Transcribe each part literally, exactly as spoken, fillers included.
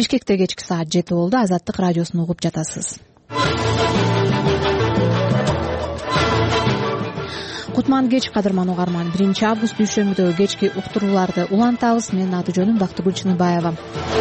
Бишкекте кечки саат жети болду. Азаттык радиосун угуп жатасыз. Кутман кеч, кадырман угарман. биринчи август дүйшөмбүдөгү кечки уктурууларды улантабыз. Менин аты жөнүм Бактыгүл Чыныбаева.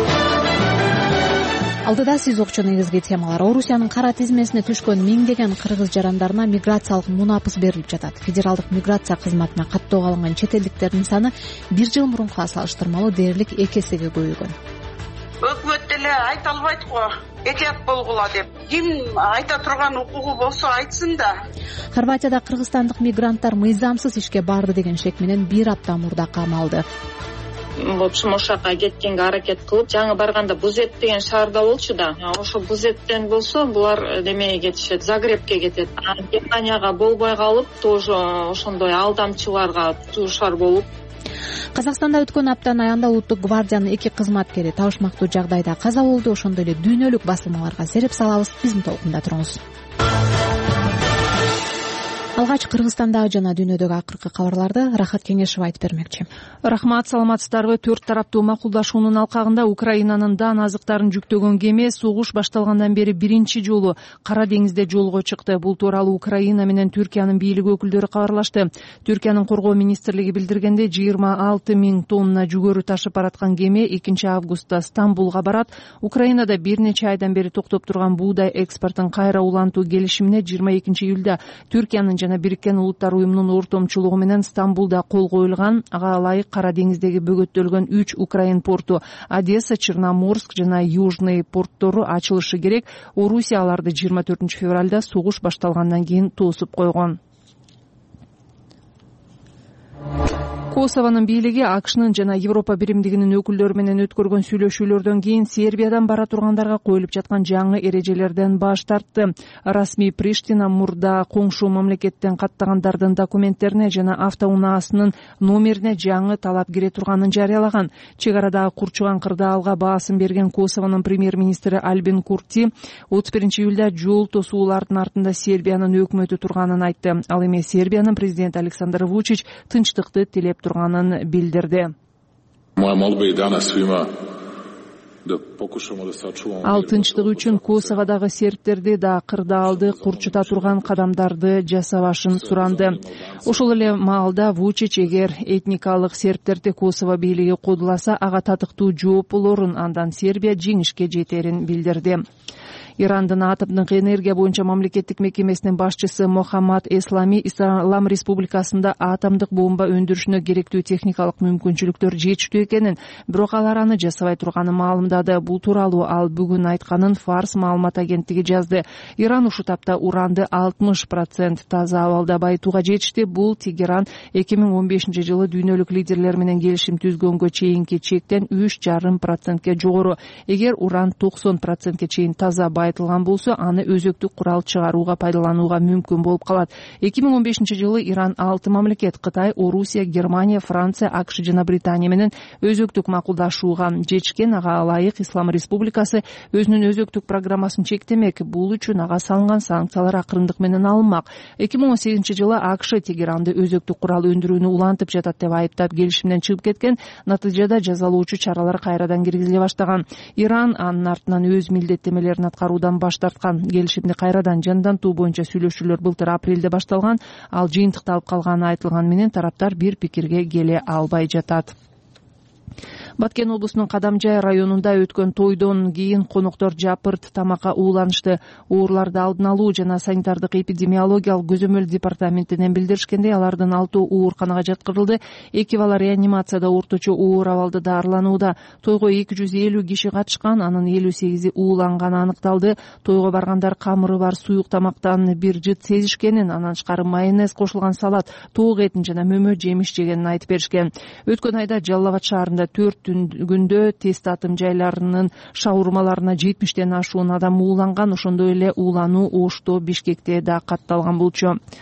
Алдыда сиз окчу негизги темалар. Орусиянын кара тизмесине түшкөн миңдеген кыргыз жарандарына миграциялык мунапыс берилип жатат. Федералдык миграция кызматына каттоого алынган чет элдиктердин саны бир жыл мурункуга салыштырмалуу дээрлик эки эсеге көбөйгөн. Өкмөт деле айта албайт го, этият болгула деп. Ким айта турган укугу болсо айтсын да. Хорватияда кыргызстандык мигранттар мыйзамсыз ишке барды деген шек менен бир апта мурда камалды. В общем, ошака кеткенге аракет кылып, жаңы барганда Бузет деген шаарда болчу да. Ошо Бузеттен болсо, булар демeye кетишет, Загребке кетет. Германияга болбой калып, тоже ошондой алдамчыларга дуушар болуп. Казакстанда өткөн аптанын аягында Улуттук гвардиянын эки кызматкери табышмактуу жагдайда каза болду. Ошондой эле дүйнөлүк басылмаларга сереп салабыз. Биздин толкунда туруңуз. Алгач Кыргызстандагы жана дүйнөдөгү акыркы кабарларды Рахат Кеңешева айтып бермекчи. Рахмат, саламатсыздарбы. Төрт тараптуу макулдашуунун алкагында Украинанын дан азыктарын жүктөгөн кеме согуш башталгандан бери биринчи жолу Кара деңизде жолго чыкты. Бул тууралуу Украина менен Түркиянын бийлиги өкүлдөрү кабарлашты. Түркиянын коргоо министрлиги билдиргенде, жыйырма алты миң тонна жүгөрү ташып бараткан кеме экинчи августта Стамбулга барат. Украинада бир нече айдан бери токтоп турган буудай экспортун кайра улантуу келишимине жыйырма экинчи июлда Түркиянын жана Бириккен Улуттар уюмунун ортомчулугу менен Стамбулда кол коюлган. Ага ылайык Кара деңиздеги бөгөттөлгөн үч Украин порту Одесса, Черноморск жана Южный порттору ачылышы керек. Орусия аларды жыйырма төртүнчү февралда согуш башталгандан кийин тосуп койгон. Косовонун бийлиги АКШнын жана Европа биримдигинин өкүлдөрү менен өткөргөн сүйлөшүүлөрдөн кийин Сербиядан бара тургандарга коюлуп жаткан жаңы эрежелерден баш тартты. Расмий Приштина мурда коңшу мамлекеттен каттагандардын документтерине жана автоунаасынын номерине жаңы талап кире турганын жарыялаган. Чек арадагы курчуган кырдаалга баасын берген Косовонун премьер-министри Альбин Курти отуз биринчи июлда жол тосуулардын артында Сербиянын өкмөтү турганын айтты. Ал эми Сербиянын президенти Александр Вучич тынчтыкты тилеп турганын билдирди. Ал тынчтык үчүн Косоводагы сербтерди да кырдаалды курчута турган кадамдарды жасабашын суранды. Ошол эле маалда Вучич эгер этникалык сербтерди Косово бийлиги кодуласа, ага татыктуу жооп болорун, андан Сербия жеңишке жетерин билдирди. Ирандын атомдук энергия боюнча мамлекеттик мекемесинин башчысы Мохаммад Эслами Ислам Республикасында атомдук бомба өндүрүшүнө керектүү техникалык мүмкүнчүлүктөр жетиштүү экенин, бирок алар аны жасабай турганын маалымдады. Бул тууралуу ал бүгүн айтканын Фарс маалымат агенттиги жазды. Иран ушул тапта уранды алтымыш процент таза абалда байытууга жетишти. Бул Тегеран эки миң он бешинчи жылы дүйнөлүк лидерлер менен келишим түзгөнгө чейинки чектен үч жарым процентке жогору. Эгер уран токсон процентке чейин таза айтылган болсо, аны өзөктүк курал чыгарууга пайдаланууга мүмкүн болуп калат. эки миң он бешинчи жылы Иран алты мамлекет — Кытай, Орусия, Германия, Франция, АКШ жана Британия менен өзөктүк макулдашууга жетишкен. Ага ылайык Ислам Республикасы өзүнүн өзөктүк программасын чектемек. Бул үчүн ага салынган санкциялар акырындык менен алынмак. эки миң он сегизинчи жылы АКШ Тегеранды өзөктүк курал өндүрүүнү улантып жатат деп айыптап келишимден чыгып кеткен. Натыйжада жазалоочу чаралар кайрадан киргизиле баштаган. Иран анын артынан өз милдеттемелерин аткаруудан баш тарткан. Келишимди кайрадан жандантуу боюнча сүйлөшүүлөр былтыр апрелде башталган. Ал жыйынтыкталып калганы айтылган менен тараптар бир пикирге келе албай жатат. Баткен облусунун Кадамжай районунда өткөн тойдон кийин коноктор жапырт тамакка ууланышты. Ооруларды алдын алуу жана санитардык эпидемиологиялык көзөмөл департаментинен билдиришкендей, алардын алтоо ооруканага жаткырылды. Эки бала реанимацияда орточо оор абалда даарыланууда. Тойго эки жүз элүү киши катышкан, анын элүү сегизи ууланганы аныкталды. Тойго баргандар камыры бар суюк тамактан бир жыт сезишкенин, анан тышкары майонез кошулган салат, тоок этин жана мөмө жемиш жегенин айтып беришкен. Өткөн айда Жалал Абад шаарында төрт күндө тест атым жайларынын шаурмаларына жетимиштен ашуун адам ууланган. Ошондой эле уулануу Ошто, Бишкекте да катталган болчу.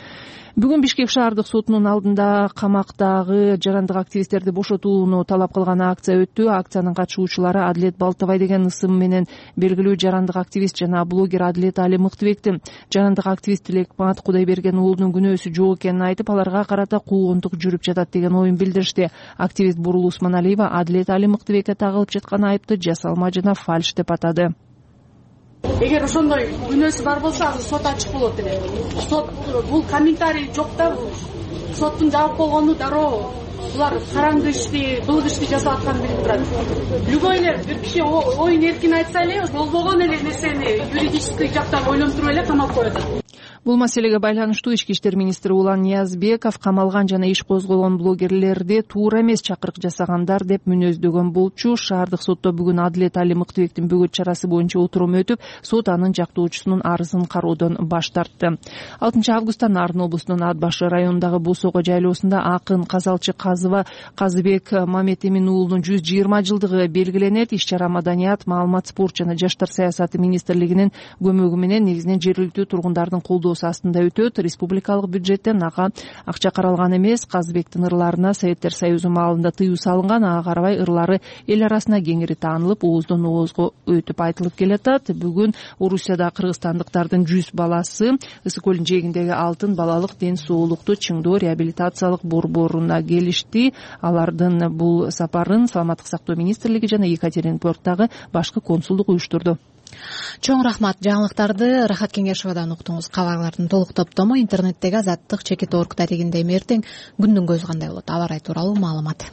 Бүгүн Бишкек шаардык сотунун алдында камактагы жарандык активисттерди бошотууну талап кылган акция өттү. Акциянын катышуучулары Адилет Балтабай деген ысым менен белгилүү жарандык активист жана блогер Адилет Али Мыктыбекти жарандык активист Тилекмат Кудайберген уулунун күнөөсү жок экенин айтып, аларга карата куугунтук жүрүп жатат деген оюн билдиришти. Активист Бурул Усманалиева Адилет Али Мыктыбекке тагылып жаткан айыпты жасалма жана фальш деп атады. Эгер ошондой күнөөсү бар болсо, азыр сот ачык болот эле. Сот бул комментарий жок да, соттун жаап болгону дароо булар караңгы ишти, бул ишти жасап атканын билип турат. Любой эле бир киши оюн эркин айтса эле, болбогон эле нерсени юридический жактан ойлонтуруп эле камап коет. Бул маселеге байланыштуу Ички иштер министри Улан Ниязбеков камалган жана иш козголгон блогерлерди туура эмес чакырык жасагандар деп мүнөздөгөн болчу. Шаардык сотто бүгүн Адилет Али Мыктыбектин бөгөт чарасы боюнча отурум өтүп, сот анын жактоочусунун арызын кароодон баш тартты. алтынчы августта Нарын облусунун Ат башы районундагы Босого жайлоосунда акын Казалчы Казыва Казыбек Мамет-Эмин уулунун жүз жыйырма жылдыгы белгиленет. Иш-чара Маданият, Маалымат, спорт жана жаштар саясаты министрлигинин көмөгү менен негизинен жергиликтүү тургундардын колдоо астында өтөт. Республикалык бюджеттен ага акча каралган эмес. Казыбектин ырларына Советтер Союзу маалында тыюу салынган. Ага карабай ырлары эл арасына кеңири таанылып, ооздон оозго өтүп айтылып келатат. Бүгүн Орусияда кыргызстандыктардын жүз баласы Ысык көлүнүн жээгиндеги алтын балалык ден соолукту чыңдоо реабилитациялык борборуна келишти. Алардын бул сапарын Саламаттык сактоо министрлиги жана Екатеринбургдагы башкы консулдук уюштурду. Чоң рахмат. Жаңылыктарды Рахат Кеңешовадан уктуңуз. Кабарлардын толук топтому интернеттеги азаттык чекит точка орг дарегинде. Эртең күндүн көзү кандай болот? Аба ырайы тууралуу маалымат.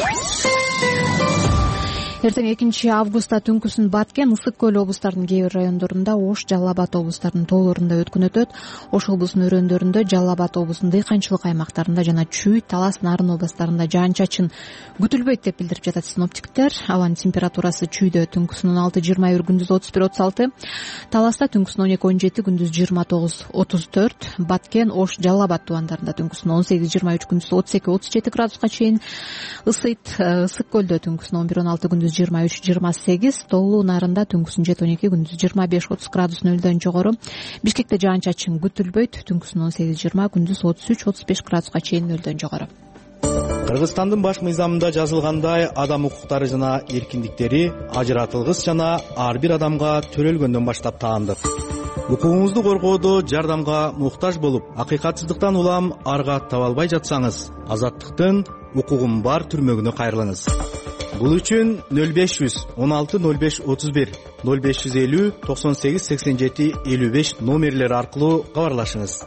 Эртең экинчи августта түнкүсүн Баткен, Ысык көл облустарынын кээ бир райондорунда, Ош, Жалал Абад облустарынын тоолорунда өткөн өтөт. Ош облусунун өрөөндөрүндө, Жалал Абад облусунун дыйканчылык аймактарында жана Чүй, Талас, Нарын областарында жаан-чачын күтүлбөйт деп билдирип жатат синоптиктер. Абанын температурасы Чүйдө түнкүсүн он алты жыйырма бир, күндүз отуз бир отуз алты, Таласта түнкүсүн он эки он жети, күндүз жыйырма тогуз отуз төрт, Баткен, Ош, Жалал Абад тубандарында түнкүсүн он сегиз жыйырма үч, күндүз отуз эки отуз жети градуска чейин ысыйт. Ысык көлдө түнкүсүн он бир он алты, күндүз жыйырма үч жыйырма сегиз, Тоолуу Нарында түнкүсүн жети он эки, күндүз жыйырма беш отуз градус нөлдөн жогору. Бишкекте жаан-чачын күтүлбөйт, түнкүсүн он сегиз жыйырма, күндүз отуз үч отуз беш градуска чейин нөлдөн жогору. Кыргызстандын баш мыйзамында жазылгандай, адам укуктары жана эркиндиктери ажыратылгыс жана ар бир адамга төрөлгөндөн баштап таандык. Укугуңузду коргоодо жардамга муктаж болуп, акыйкатсыздыктан улам арга таба албай жатсаңыз, азаттыктын укугум бар түрмөгүнө кайрылыңыз. Бул үчүн нөл беш жүз он алты нөл беш отуз бир, нөл беш жүз элүү токсон сегиз сексен жети элүү беш номерлери аркылуу кабарлашыңыз.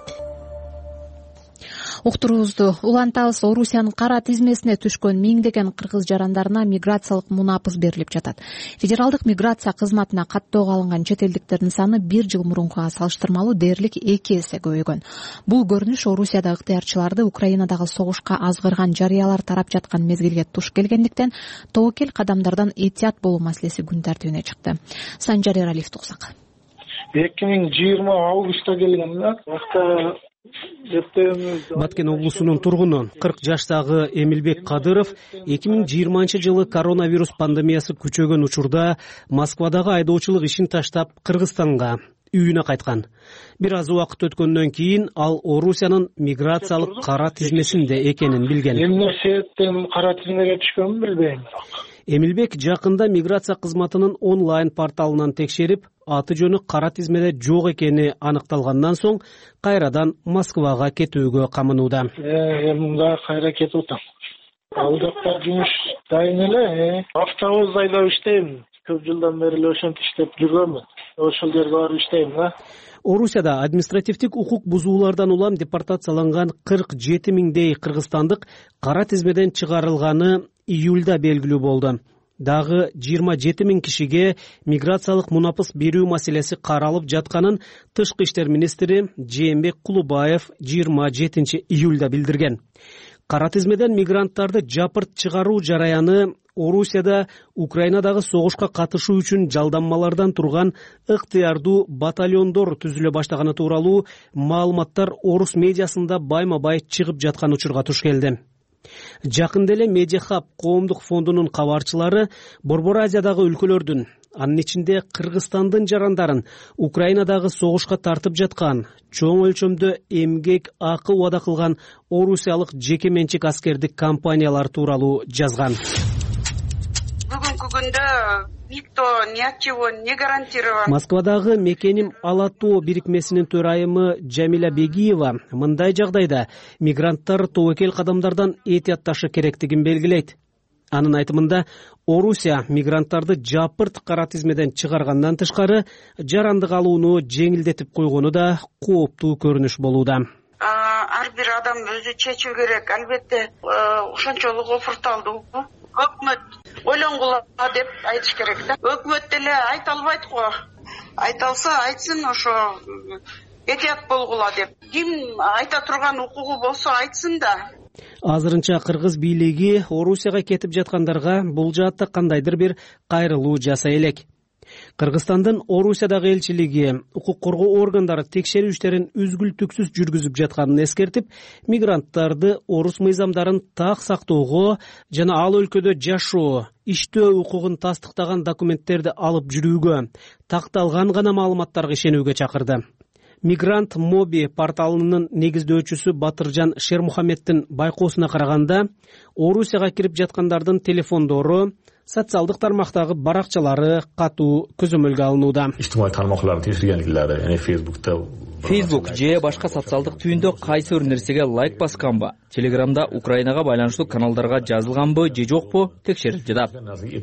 Уктуруубузду улантабыз. Орусиянын кара тизмесине түшкөн миңдеген кыргыз жарандарына миграциялык мунапыс берилип жатат. Федералдык миграция кызматына каттоого алынган чет элдиктердин саны бир жыл мурункуга салыштырмалуу дээрлик эки эсе көбөйгөн. Бул көрүнүш Орусияда ыктыярчыларды Украинадагы согушка азгырган жарыялар тарап жаткан мезгилге туш келгендиктен тобокел кадамдардан этият болуу маселеси күн тартибине чыкты. Санжар Эралиев туксак. эки миң жыйырма августта келген да. Баткен облусунун тургуну кырк жаштагы Эмилбек Кадыров эки миң жыйырманчы жылы коронавирус пандемиясы күчөгөн учурда Москвадагы айдоочулук ишин таштап Кыргызстанга, үйүнө кайткан. Бир аз убакыт өткөндөн кийин ал Орусиянын миграциялык кара тизмесинде экенин билген. Эмне себептен кара тизмеге түшкөнүн билбейм. Эмилбек жакында миграция кызматынын онлайн порталынан текшерип, аты жөнү кара тизмеде жок экени аныкталгандан соң кайрадан Москвага кетүүгө камынууда. Э, мында кайра кетип атам. Ал жакта жумуш дайын эле, автобус айдап иштейм. Көп жылдан бери эле ошентип иштеп жүргөнмүн. Ошол жерге барып иштейм да. Орусияда административдик укук бузуулардан улам депортацияланган кырк жети миңдей кыргызстандык кара тизмеден чыгарылганы июлда белгилүү болду. Дагы жыйырма жети миң кишиге миграциялык мунапыс берүү маселеси каралып жатканын Тышкы иштер министри Жээнбек Кулубаев жыйырма жетинчи июлда билдирген. Кара тизмеден мигранттарды жапырт чыгаруу жараяны Орусияда Украинадагы согушка катышуу үчүн жалданмалардан турган ыктыярдуу батальондор түзүлө баштаганы тууралуу маалыматтар орус медиасында байма-бай чыгып жаткан учурга туш келди. Жакында эле Медиахаб коомдук фондунун кабарчылары Борбор Азиядагы өлкөлөрдүн анын ичинде Кыргызстандын жарандарын Украинадагы согушка тартып жаткан, чоң өлчөмдө эмгек акы убада кылган орусиялык жеке менчик аскердик компаниялар тууралуу жазган. Бүгүнкү күндө никто ни от чего не гарантирован. Москвадагы Мекеним Ала-Тоо бирикмесинин төрайымы Жамиля Бегиева мындай жагдайда мигранттар тобокел кадамдардан этиятташы керектигин белгилейт. Анын айтымында, Орусия мигранттарды жапырт кара тизмеден чыгаргандан тышкары жарандык алууну жеңилдетип койгону да кооптуу көрүнүш болууда. Ар бир адам өзү чечүү керек. Албетте, ошончолук офурталды. Өкмөт ойлонгула деп айтыш керек да. Өкмөт деле айта албайт го. Айта алса айтсын, ошо этият болгула деп. Ким айта турган укугу болсо айтсын да. Азырынча Кыргыз бийлиги Орусияга кетип жаткандарга бул жаатта кандайдыр бир кайрылуу жасай элек. Кыргызстандын Орусиядагы элчилиги укук коргоо органдары текшерүү иштерин үзгүлтүксүз жүргүзүп жатканын эскертип, мигранттарды орус мыйзамдарын так сактоого жана ал өлкөдө жашоо, иштөө укугун тастыктаган документтерди алып жүрүүгө, такталган гана маалыматтарга ишенүүгө чакырды. Мигрант Моби порталынын негиздөөчүсү Батыржан Шермухаммеддин байкоосуна караганда, Орусияга кирип жаткандардын телефондору, социалдык тармактагы баракчалары катуу көзөмөлгө алынууда. Ижтимаий тармактарды текшергенликлери, яны Facebook'та Facebook же башка социалдык түйүндө кайсы бир нерсеге лайк басканбы, Телеграмда Украинага байланыштуу каналдарга жазылганбы же жокпу текшерип жатат.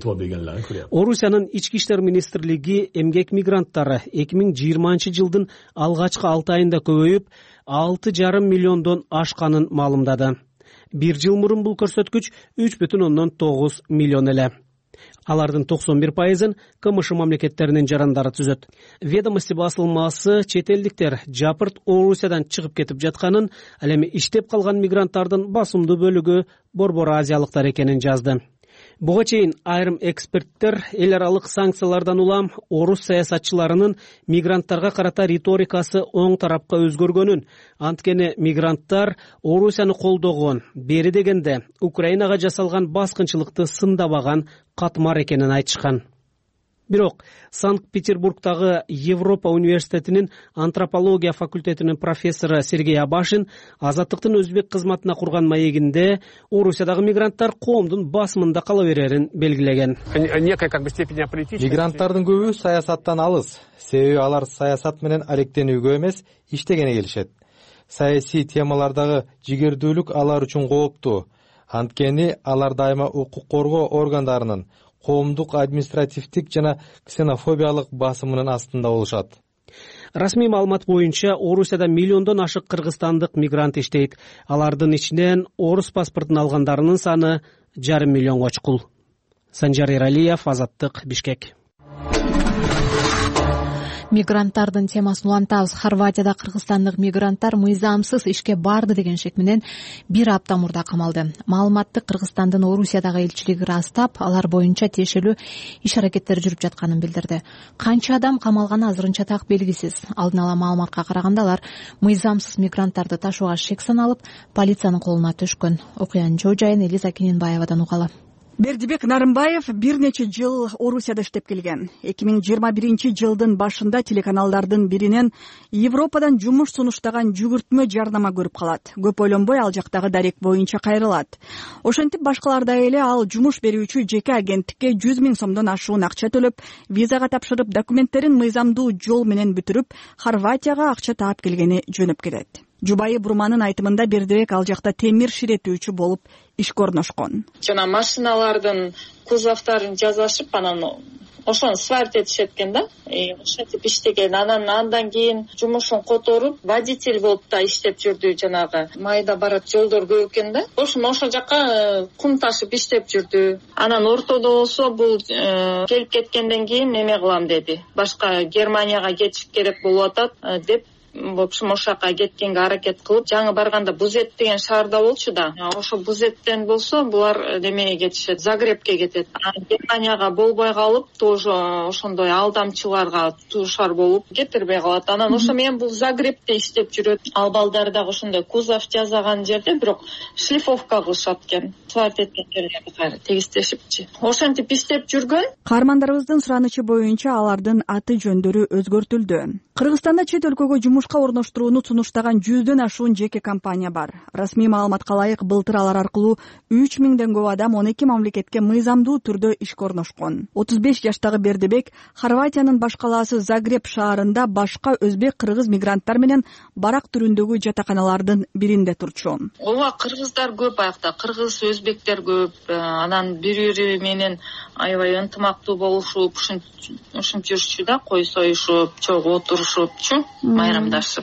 Орусиянын ички иштер министрлиги эмгек мигранттары эки миң жыйырманчы жылдын алгачкы алты айында көбөйүп, алты жарым миллиондон ашканын маалымдады. Бир жыл мурун бул көрсөткүч үч бүтүн ондон тогуз миллион эле. Алардын токсон бир пайызын КМШ мамлекеттеринин жарандары түзөт. Ведомости басылмасы чет элдиктер жапырт Орусиядан чыгып кетип жатканын, ал эми иштеп калган мигранттардын басымдуу бөлүгү борбор азиялыктар экенин жазды. Буга чейин айрым эксперттер эл аралык санкциялардан улам орус саясатчыларынын мигранттарга карата риторикасы оң тарапка өзгөргөнүн, анткени мигранттар Орусияны колдогон, бери дегенде Украинага жасалган баскынчылыкты сындабаган катмар экенин айтышкан. Бирок Санкт-Петербургдагы Европа университетинин антропология факультетинин профессору Сергей Абашин Азаттыктын өзбек кызматына курган маегинде Орусиядагы мигранттар коомдун басымында кала берерин белгилеген. Мигранттардын көбү саясаттан алыс, себеби алар саясат менен алектенүүгө эмес, иштегени келишет. Саясий темалардагы жигердүүлүк алар үчүн кооптуу. Анткени алар дайыма укук коргоо органдарынын коомдук административдик жана ксенофобиялык басымынын астында болушат. Расмий маалымат боюнча Орусияда миллиондон ашык кыргызстандык мигрант иштейт. Алардын ичинен орус паспортун алгандарынын саны жарым миллионго чукул. Санжар Эралиев, Азаттык, Бишкек. Мигранттардын темасын улантабыз. Хорватияда кыргызстандык мигранттар мыйзамсыз ишке барды деген шек менен бир апта мурда камалды. Маалыматты Кыргызстандын Орусиядагы элчилиги ырастап, алар боюнча тиешелүү иш аракеттер жүрүп жатканын билдирди. Канча адам камалганы азырынча так белгисиз. Алдын ала маалыматка караганда алар мыйзамсыз мигранттарды ташууга шек саналып, полициянын колуна түшкөн. Окуянын жоо жайын Элиза Кененбаевадан угалы. Бердибек Нарымбаев бир нече жыл Орусияда иштеп келген. эки миң жыйырма биринчи жылдын башында телеканалдардын биринен Европадан жумуш сунуштаган жүгүртмө жарнама көрүп калат. Көп ойлонбой ал жактагы дарек боюнча кайрылат. Ошентип башкалардай эле ал жумуш берүүчү жеке агенттикке жүз миң сомдон ашуун акча төлөп, визага тапшырып, документтерин мыйзамдуу жол менен бүтүрүп, Хорватияга акча таап келгени жөнөп кетет. Жубайы Бурманын айтымында Бердибек ал жакта темир ширетүүчү болуп ишке орношкон. Жана машиналардын кузовдорун жазашып, анан ошону сварить этишет экен да. Ошентип иштеген. Анан андан кийин жумушун которуп, водитель болуп да иштеп жүрдү, жанагы майда барат жолдор көп экен да. Ошону ошол жака кум ташып иштеп жүрдү. Анан ортодо болсо бул келип кеткенден кийин неме кылам деди. Башка Германияга кетиш керек болуп атат деп в общем ошол жака кеткенге аракет кылып, жаңы барганда Бузет деген шаарда болчу да. Ошо Бузеттен болсо булар немеге кетишет, Загребке кетет. Германияга болбой калып, тоже ошондой алдамчыларга дуушар болуп кетирбей калат. Анан ошо менен бул Загребте иштеп жүрөт. Ал балдар дагы ошондой кузов жасаган жерде бирок шлифовка кылышат экен. Сварт эткен жерлерди кайра тегистешипчи. Ошентип иштеп жүргөн. Каармандарыбыздын суранычы боюнча алардын аты жөндөрү өзгөртүлдү. Кыргызстанда чет өлкөгө жумушка орноштурууну сунуштаган жүздөн ашуун жеке компания бар. Расмий маалыматка ылайык былтыр алар аркылуу үч миңден көп адам он эки мамлекетке мыйзамдуу түрдө ишке орношкон. отуз беш жаштагы Бердибек Хорватиянын баш калаасы Загреб шаарында башка өзбек, кыргыз мигранттар менен барак түрүндөгү жатаканалардын биринде турчу. Ооба, кыргыздар көп аякта, кыргыз, өзбектер көп. Анан бири-бири менен аябай ынтымактуу болушуп, ушинтип жүрчү да, кой союшуп, чогуу отурушупчу, майрамдашып.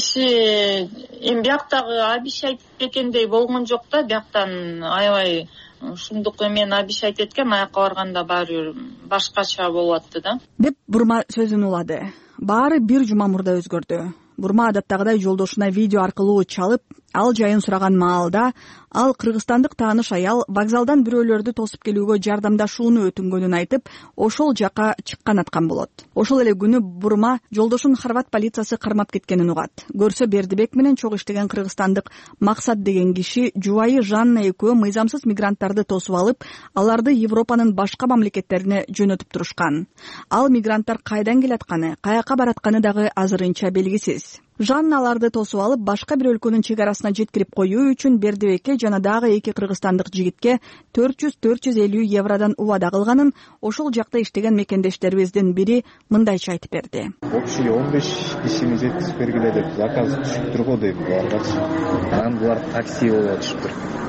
Иши эми бияктагы обещать эткендей болгон жок да, бияктан аябай ушундук эмен обещать эткен, аякка барганда баары бир башкача болуп атты да. Деп Бурма сөзүн улады. Баары бир жума мурда өзгөрдү. Бурма адаттагыдай жолдошуна видео аркылуу чалып, ал жайын сураган маалда ал кыргызстандык тааныш аял вокзалдан бирөөлөрдү тосуп келүүгө жардамдашууну өтүнгөнүн айтып, ошол жака чыккан аткан болот. Ошол эле күнү Бурма жолдошун хорват полициясы кармап кеткенин угат. Көрсө Бердибек менен чогуу иштеген кыргызстандык Максат деген киши жубайы Жанна экөө мыйзамсыз мигранттарды тосуп алып, аларды Европанын башка мамлекеттерине жөнөтүп турушкан. Ал мигранттар кайдан келатканы, каяка баратканы дагы азырынча белгисиз. Жанна аларды тосуп алып, башка бир өлкөнүн чек арасына жеткирип коюу үчүн Бердибекке жана дагы эки кыргызстандык жигитке төрт жүз төрт жүз элүү евродон убада кылганын ошол жакта иштеген мекендештерибиздин бири мындайча айтып берди. Общий он беш кишини жеткизип бергиле деп заказ түшүп турго дейт буларгачы. Анан булар такси болуп атышыптыр.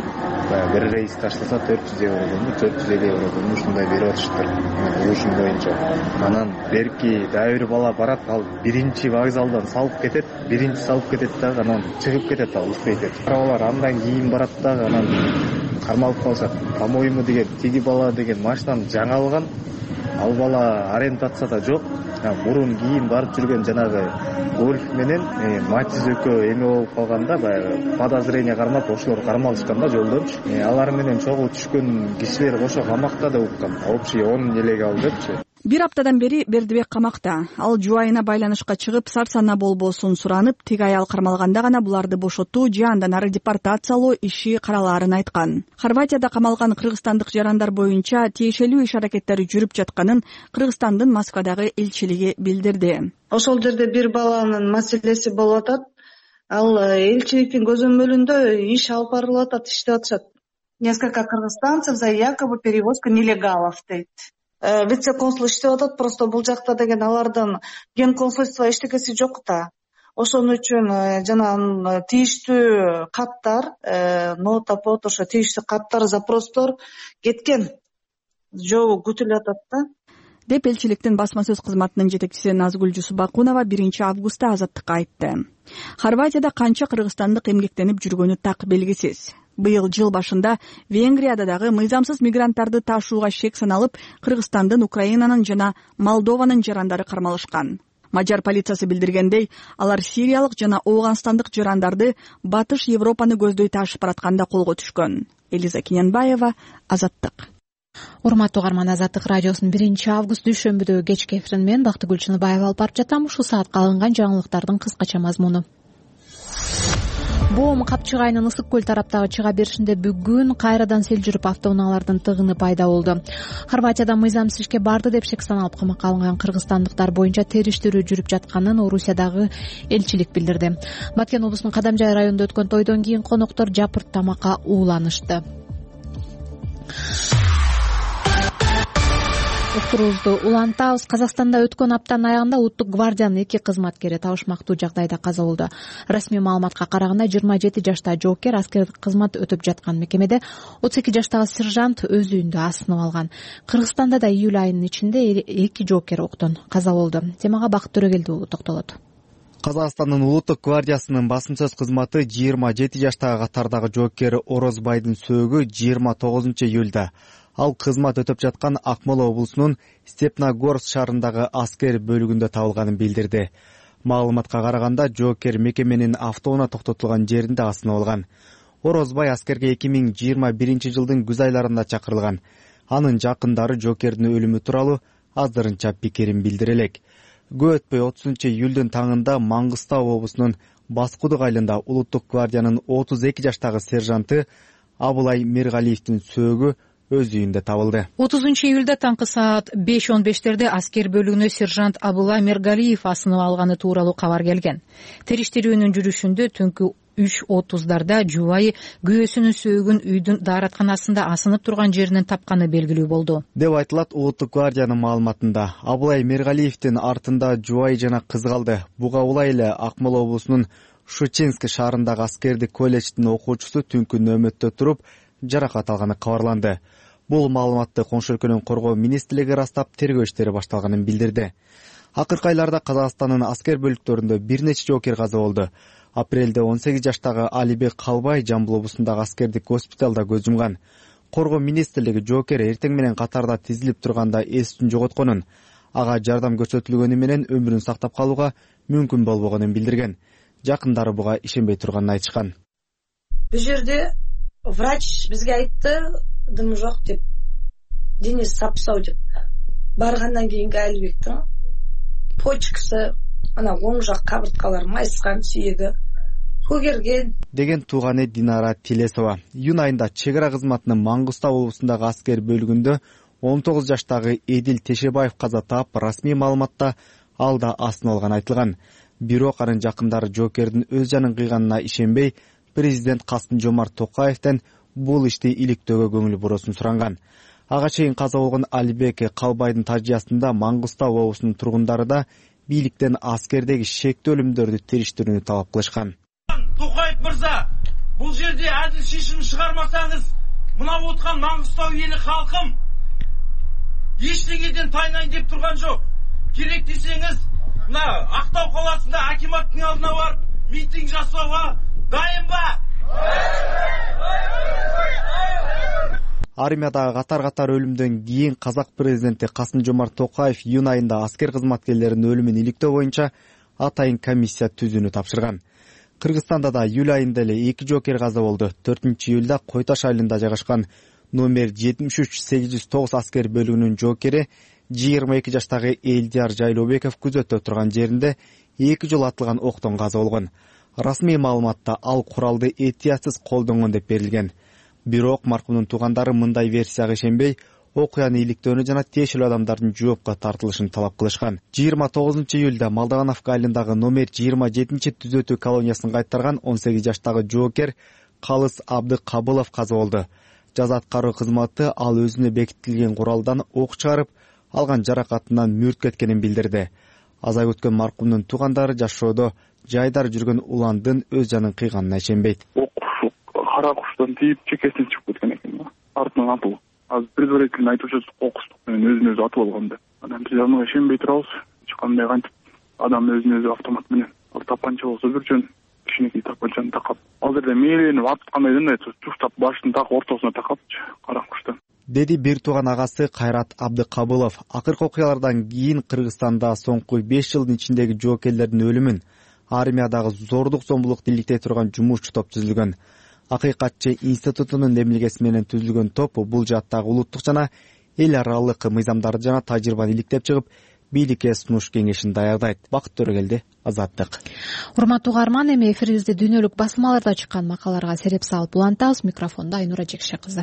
Бир рейс таштаса төрт жүз евродон, төрт жүз элүү евродон ушундай берип атышыптыр. Ушун боюнча. Анан берки дагы бир бала барат, ал биринчи вокзалдан салып кетет, биринчи салып кетет дагы, анан чыгып кетет, ал успей кетет. Балар андан кийин барат дагы, анан кармалып калышат. По-моему деген тиги бала деген машинаны жаңа алган. Ал бала ориентацияда жок. Мурун кийин барып жүргөн жанагы Гольф менен Матиз экөө эме болуп калганда, баягы подозрение кармап, ошолор кармалышкан да жолдончу. Алар менен чогуу түшкөн кишилер кошо камакта деп уккан. Общий он нелегал депчи. Бир аптадан бери Бердибек камакта. Ал жубайына байланышка чыгып, сарсана болбосун суранып, тиги аял кармалганда гана буларды бошотуу же андан ары депортациялоо иши каралаарын айткан. Хорватияда камалган кыргызстандык жарандар боюнча тиешелүү иш аракеттери жүрүп жатканын Кыргызстандын Москвадагы элчилиги билдирди. Ошол жерде бир баланын маселеси болуп атат. Ал элчиликтин көзөмөлүндө иш алып барылып атат, иштеп атышат. Несколько кыргызстанцев за якобы перевозку нелегалов дейт. Вице-консул иштеп атат, просто бул жакта деген алардын ген консульство эчтекеси жок да. Ошон үчүн жана тийиштүү каттар, нота под ошо тийиштүү каттар, запростор кеткен. Жобу күтүлүп атат да. Деп элчиликтин басма сөз кызматынын жетекчиси Назгүл Жусупбакунова биринчи августта Азаттыкка айтты. Хорватияда канча кыргызстандык эмгектенип жүргөнү так белгисиз. Быйыл жыл башында Венгрияда дагы мыйзамсыз мигранттарды ташууга шек саналып, Кыргызстандын, Украинанын жана Молдованын жарандары кармалышкан. Мажар полициясы билдиргендей, алар сириялык жана Ооганстандык жарандарды Батыш Европаны көздөй ташып баратканда колго түшкөн. Элиза Кененбаева, Азаттык. Урматтуу угарман, Азаттык радиосунун биринчи август дүйшөмбүдөгү кечки эфирин мен Бактыгүл Чыныбаева алып барып жатам. Ушул саатка алынган жаңылыктардын кыскача мазмуну. Боом Капчык айынын Ысык көл тараптагы чыга беришинде бүгүн кайрадан сел жүрүп автоунаалардын тыгыны пайда болду. Хорватияда мыйзамсыз ишке барды деп шек саналып камакка алынган кыргызстандыктар боюнча териштирүү жүрүп жатканын Орусиядагы элчилик билдирди. Баткен облусунун Кадамжай районунда өткөн тойдон кийин коноктор жапырт тамакка ууланышты. Уктуруубузду улантабыз. Казакстанда өткөн аптанын аягында Улуттук гвардиянын эки кызматкери табышмактуу жагдайда каза болду. Расмий маалыматка караганда жыйырма жети жаштагы жоокер аскердик кызмат өтүп жаткан мекемеде отуз эки жаштагы сержант өз үйүндө асынып алган. Кыргызстанда да июль айынын ичинде эки жоокер октон каза болду. Темага Бакыт Төрөгелди уулу токтолот. Казакстандын Улуттук гвардиясынын басым сөз кызматы жыйырма жети жаштагы катардагы жоокер Орозбайдын сөөгү жыйырма тогузунчу июлда ал кызмат өтүп жаткан Акмола облусунун Степногорск шаарындагы аскер бөлүгүндө табылганын билдирди. Маалыматка караганда жоокер мекеменин автоунаа токтотулган жеринде асынып алган. Орозбай аскерге эки миң жыйырма биринчи жылдын күз айларында чакырылган. Анын жакындары жоокердин өлүмү тууралуу аздырынча пикирин билдире элек. Көп өтпөй отузунчу июлдун таңында Маңгыстау облусунун Баскудук айылында Улуттук гвардиянын отуз эки жаштагы сержанты Абылай Мергалиевдин сөөгү өз үйүндө табылды. отузунчу июлда таңкы саат беш он бештерде аскер бөлүгүнө сержант Абылай Мергалиев асынып алганы тууралуу кабар келген. Териштирүүнүн жүрүшүндө түнкү үч отуздарда жубайы күйөөсүнүн сөөгүн үйдүн дааратканасында асынып турган жеринен тапканы белгилүү болду деп айтылат Улуттук гвардиянын маалыматында. Абылай Мергалиевдин артында жубайы жана кызы калды. Буга улай эле Акмола облусунун Шучинск шаарындагы аскердик колледждин окуучусу түнкү нөөмөттө туруп жаракат алганы кабарланды. Бул маалыматты Коңшу өлкөнүн коргоо министрлиги ырастап тергөө иштери башталганын билдирди. Акыркы айларда Казакстандын аскер бөлүктөрүндө бир нече жоокер каза болду. Апрелде он сегиз жаштагы Алибек Калбай Жамбыл облусундагы аскердик госпиталда көз жумган. Коргоо министрлиги жоокер эртең менен катарда тизилип турганда эсин жоготконун, ага жардам көрсөтүлгөнү менен өмүрүн сактап калууга мүмкүн болбогонун билдирген. Жакындары буга ишенбей турганын айтышкан. Бул жерде врач бизге айтты, дым жок деп, денеси сапсау деп. Баргандан кийинки Алибектин почкасы, ана оң жак кабырткалары майыскан, сүйөгү көгерген деген тууганы Динара Телесова. Июнь айында чек ара кызматынын Маңгыстау облусундагы аскер бөлүгүндө он тогуз жаштагы Эдил Тешебаев каза таап, расмий маалыматта ал да асынып алганы айтылган. Бирок анын жакындары жоокердин өз жанын кыйганына ишенбей, президент Касым Жомарт Токаевден бул ишти иликтөөгө көңүл буруусун суранган. Ага чейин каза болгон Алибек Калбайдын тажыясында Маңгыстау облусунун тургундары да бийликтен аскердеги шектүү өлүмдөрдү териштирүүнү талап кылышкан. Токаев мырза, бул жерде адил чечим чыгармасаңыз, мына откан Маңгыстау эли халкым эчтеңеден тайнайын деп турган жок. Керек десеңиз, мына Актау каласында акиматтын алдына барып митинг жасауга дайынбы? Армиядагы катар-катар өлүмдөн кийин Казак президенти Касым Жомарт Токаев июнь айында аскер кызматкерлеринин өлүмүн иликтөө боюнча атайын комиссия түзүүнү тапшырган. Кыргызстанда да июль айында эле эки жоокер каза болду. төртүнчү июлда Кой Таш айылында жайгашкан номер жетимиш үч сегиз жүз тогуз аскер бөлүгүнүн жоокери жыйырма эки жаштагы Элдияр Жайлообеков күзөттө турган жеринде эки жолу атылган октон каза болгон. Расмий маалыматта ал куралды этиятсыз колдонгон деп берилген. Бирок маркумдун туугандары мындай версияга ишенбей, окуяны иликтөөнү жана тиешелүү адамдардын жоопко тартылышын талап кылышкан. жыйырма тогузунчу июлда Молдовановка айылындагы номер жыйырма жетинчи түзөтүү колониясын кайтарган он сегиз жаштагы жоокер Калыс Абдыкабылов каза болду. Жаза аткаруу кызматы ал өзүнө бекитилген куралдан ок чыгарып, алган жаракатынан мүрт кеткенин билдирди. Азай өткөн маркумдун туугандары жашоодо жайдар жүргөн уландын өз жанын кыйганына ишенбейт. Кара куштан тийип чекесине чыгып кеткен экен. Артынан атылып. Азыр предварительно айтып жатышат, кокустук менен өзүн өзү атып алган деп. Анан биз ага ишенбей турабыз. Эч кандай кантип адам өзүн өзү автомат менен тапанча болсо бир жөн кичинекей тапанчаны такап, ал жерде мээленип аткандай да чуштап башын так ортосуна такапчы кара куштан. Деди бир тууган агасы Кайрат Абдыкабылов. Акыркы окуялардан кийин Кыргызстанда соңку беш жылдын ичиндеги жоокерлердин өлүмүн армиядагы зордук зомбулукту иликтей турган жумушчу топ түзүлгөн. Акыйкатчы институтунун эмилгеси менен түзүлгөн топ бул жааттагы улуттук жана эл аралык мыйзамдарды жана тажрыйбаны иликтеп чыгып, бийликке сунуш кеңешин даярдайт. Бакыт Төрөгелди, Азаттык. Урматтуу угарман, эми эфирибизде дүйнөлүк басмаларда чыккан макалаларга сереп салып улантабыз. Микрофондо Айнура Жекше кызы.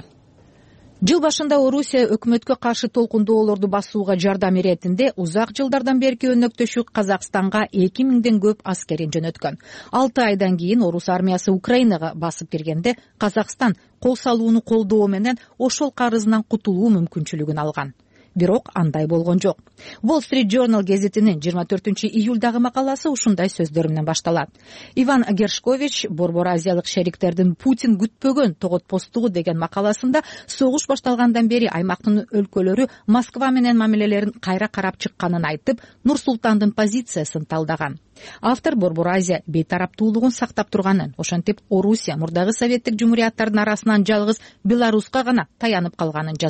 Жыл башында Орусия өкмөткө каршы толкундоолорду басууга жардам иретинде узак жылдардан берки өнөктөшү Казакстанга эки миңден көп аскерин жөнөткөн. алты айдан кийин Орус армиясы Украинага басып киргенде Казакстан кол салууну колдоо менен ошол карызынан кутулуу мүмкүнчүлүгүн алган. Бирок андай болгон жок. Wall Street Journal гезитинин жыйырма төртүнчү июлдагы макаласы ушундай сөздөр менен башталат. Иван Гершкович Борбор Азиялык шериктердин Путин күтпөгөн тоготпостугу деген макаласында согуш башталгандан бери аймактын өлкөлөрү Москва менен мамилелерин кайра карап чыкканын айтып, Нур Султандын позициясын талдаган. Автор Борбор Азия бейтараптуулугун сактап турганын, ошентип Орусия мурдагы советтик жумурияттардын арасынан жалгыз Беларуска гана таянып калганын жазат.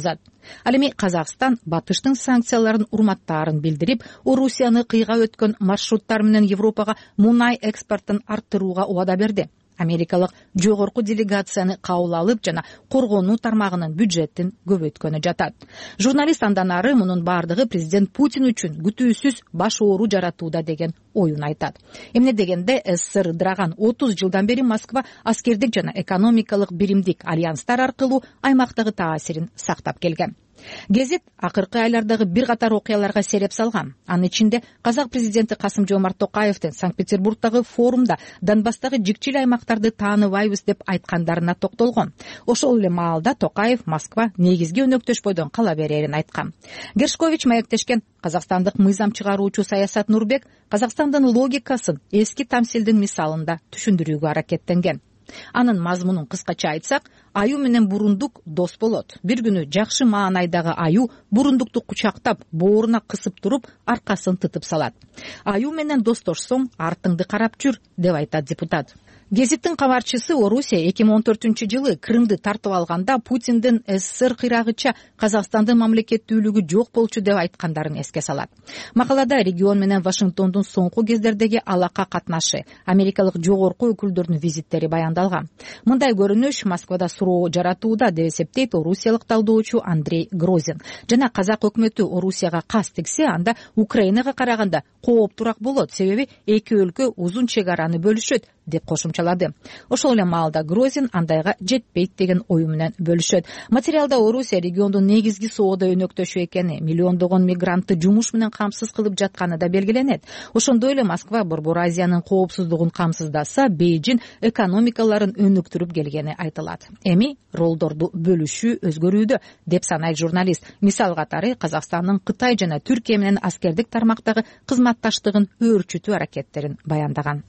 Ал эми Казакстан Батыштын санкцияларын урматтаарын билдирип, Орусияны кыйга өткөн маршруттар менен Европага мунай экспортун арттырууга убада берди. Америкалык жогорку делегацияны кабыл алып жана коргонуу тармагынын бюджеттин көбөйткөнү жатат. Журналист андан ары мунун бардыгы президент Путин үчүн күтүүсүз баш оору жаратууда деген оюн айтат. Эмне дегенде СССР ыдыраган отуз жылдан бери Москва аскердик жана экономикалык биримдик альянстар аркылуу аймактагы таасирин сактап келген. Гезит акыркы айлардагы бир катар окуяларга сереп салган. Анын ичинде казак президенти Касым-Жомарт Токаевдин Санкт-Петербургдагы форумда Донбасстагы жикчил аймактарды тааныбайбыз деп айткандарына токтолгон. Ошол эле маалда Токаев Москва негизги өнөктөшпөйдөн кала берерин айткан. Гершкович маектешкен казакстандык мыйзам чыгаруучу Саясат Нурбек Казакстандын логикасын эски тамсилдин мисалында түшүндүрүүгө аракеттенген. Анын мазмунун кыскача айтсак, аюу менен бурундук дос болот. Бир күнү жакшы маанайдагы аюу бурундукту кучактап, бооруна кысып туруп, аркасын тытып салат. Аюу менен достошсоң, артыңды карап жүр, деп айтат депутат. Гезиттин кабарчысы Орусия эки миң он төртүнчү жылы Крымды тартып алганда Путиндин СССР кыйрагыча Казакстандын мамлекеттүүлүгү жок болчу деп айткандарын эске салат. Макалада регион менен Вашингтондун соңку кездердеги алака катнашы, америкалык жогорку өкүлдөрдүн визиттери баяндалган. Мындай көрүнүш Москвада суроо жаратууда деп эсептейт орусиялык талдоочу Андрей Грозин. Жана казак өкмөтү Орусияга кас тиксе, анда Украинага караганда кооптураак болот, себеби эки өлкө узун чек араны бөлүшөт деп кошумчалады. Ошол эле маалда Грозин андайга жетпейт деген ою менен бөлүшөт. Материалда Орусия региондун негизги соода өнөктөшү экени, миллиондогон мигрантты жумуш менен камсыз кылып жатканы да белгиленет. Ошондой эле Москва Борбор Азиянын коопсуздугун камсыздаса, Бейжин экономикаларын өнүктүрүп келгени айтылат. Эми ролдорду бөлүшүү өзгөрүүдө деп санайт журналист. Мисал катары Казакстандын Кытай жана Түркия менен аскердик тармактагы кызматташтыгын өөрчүтүү аракеттерин баяндаган.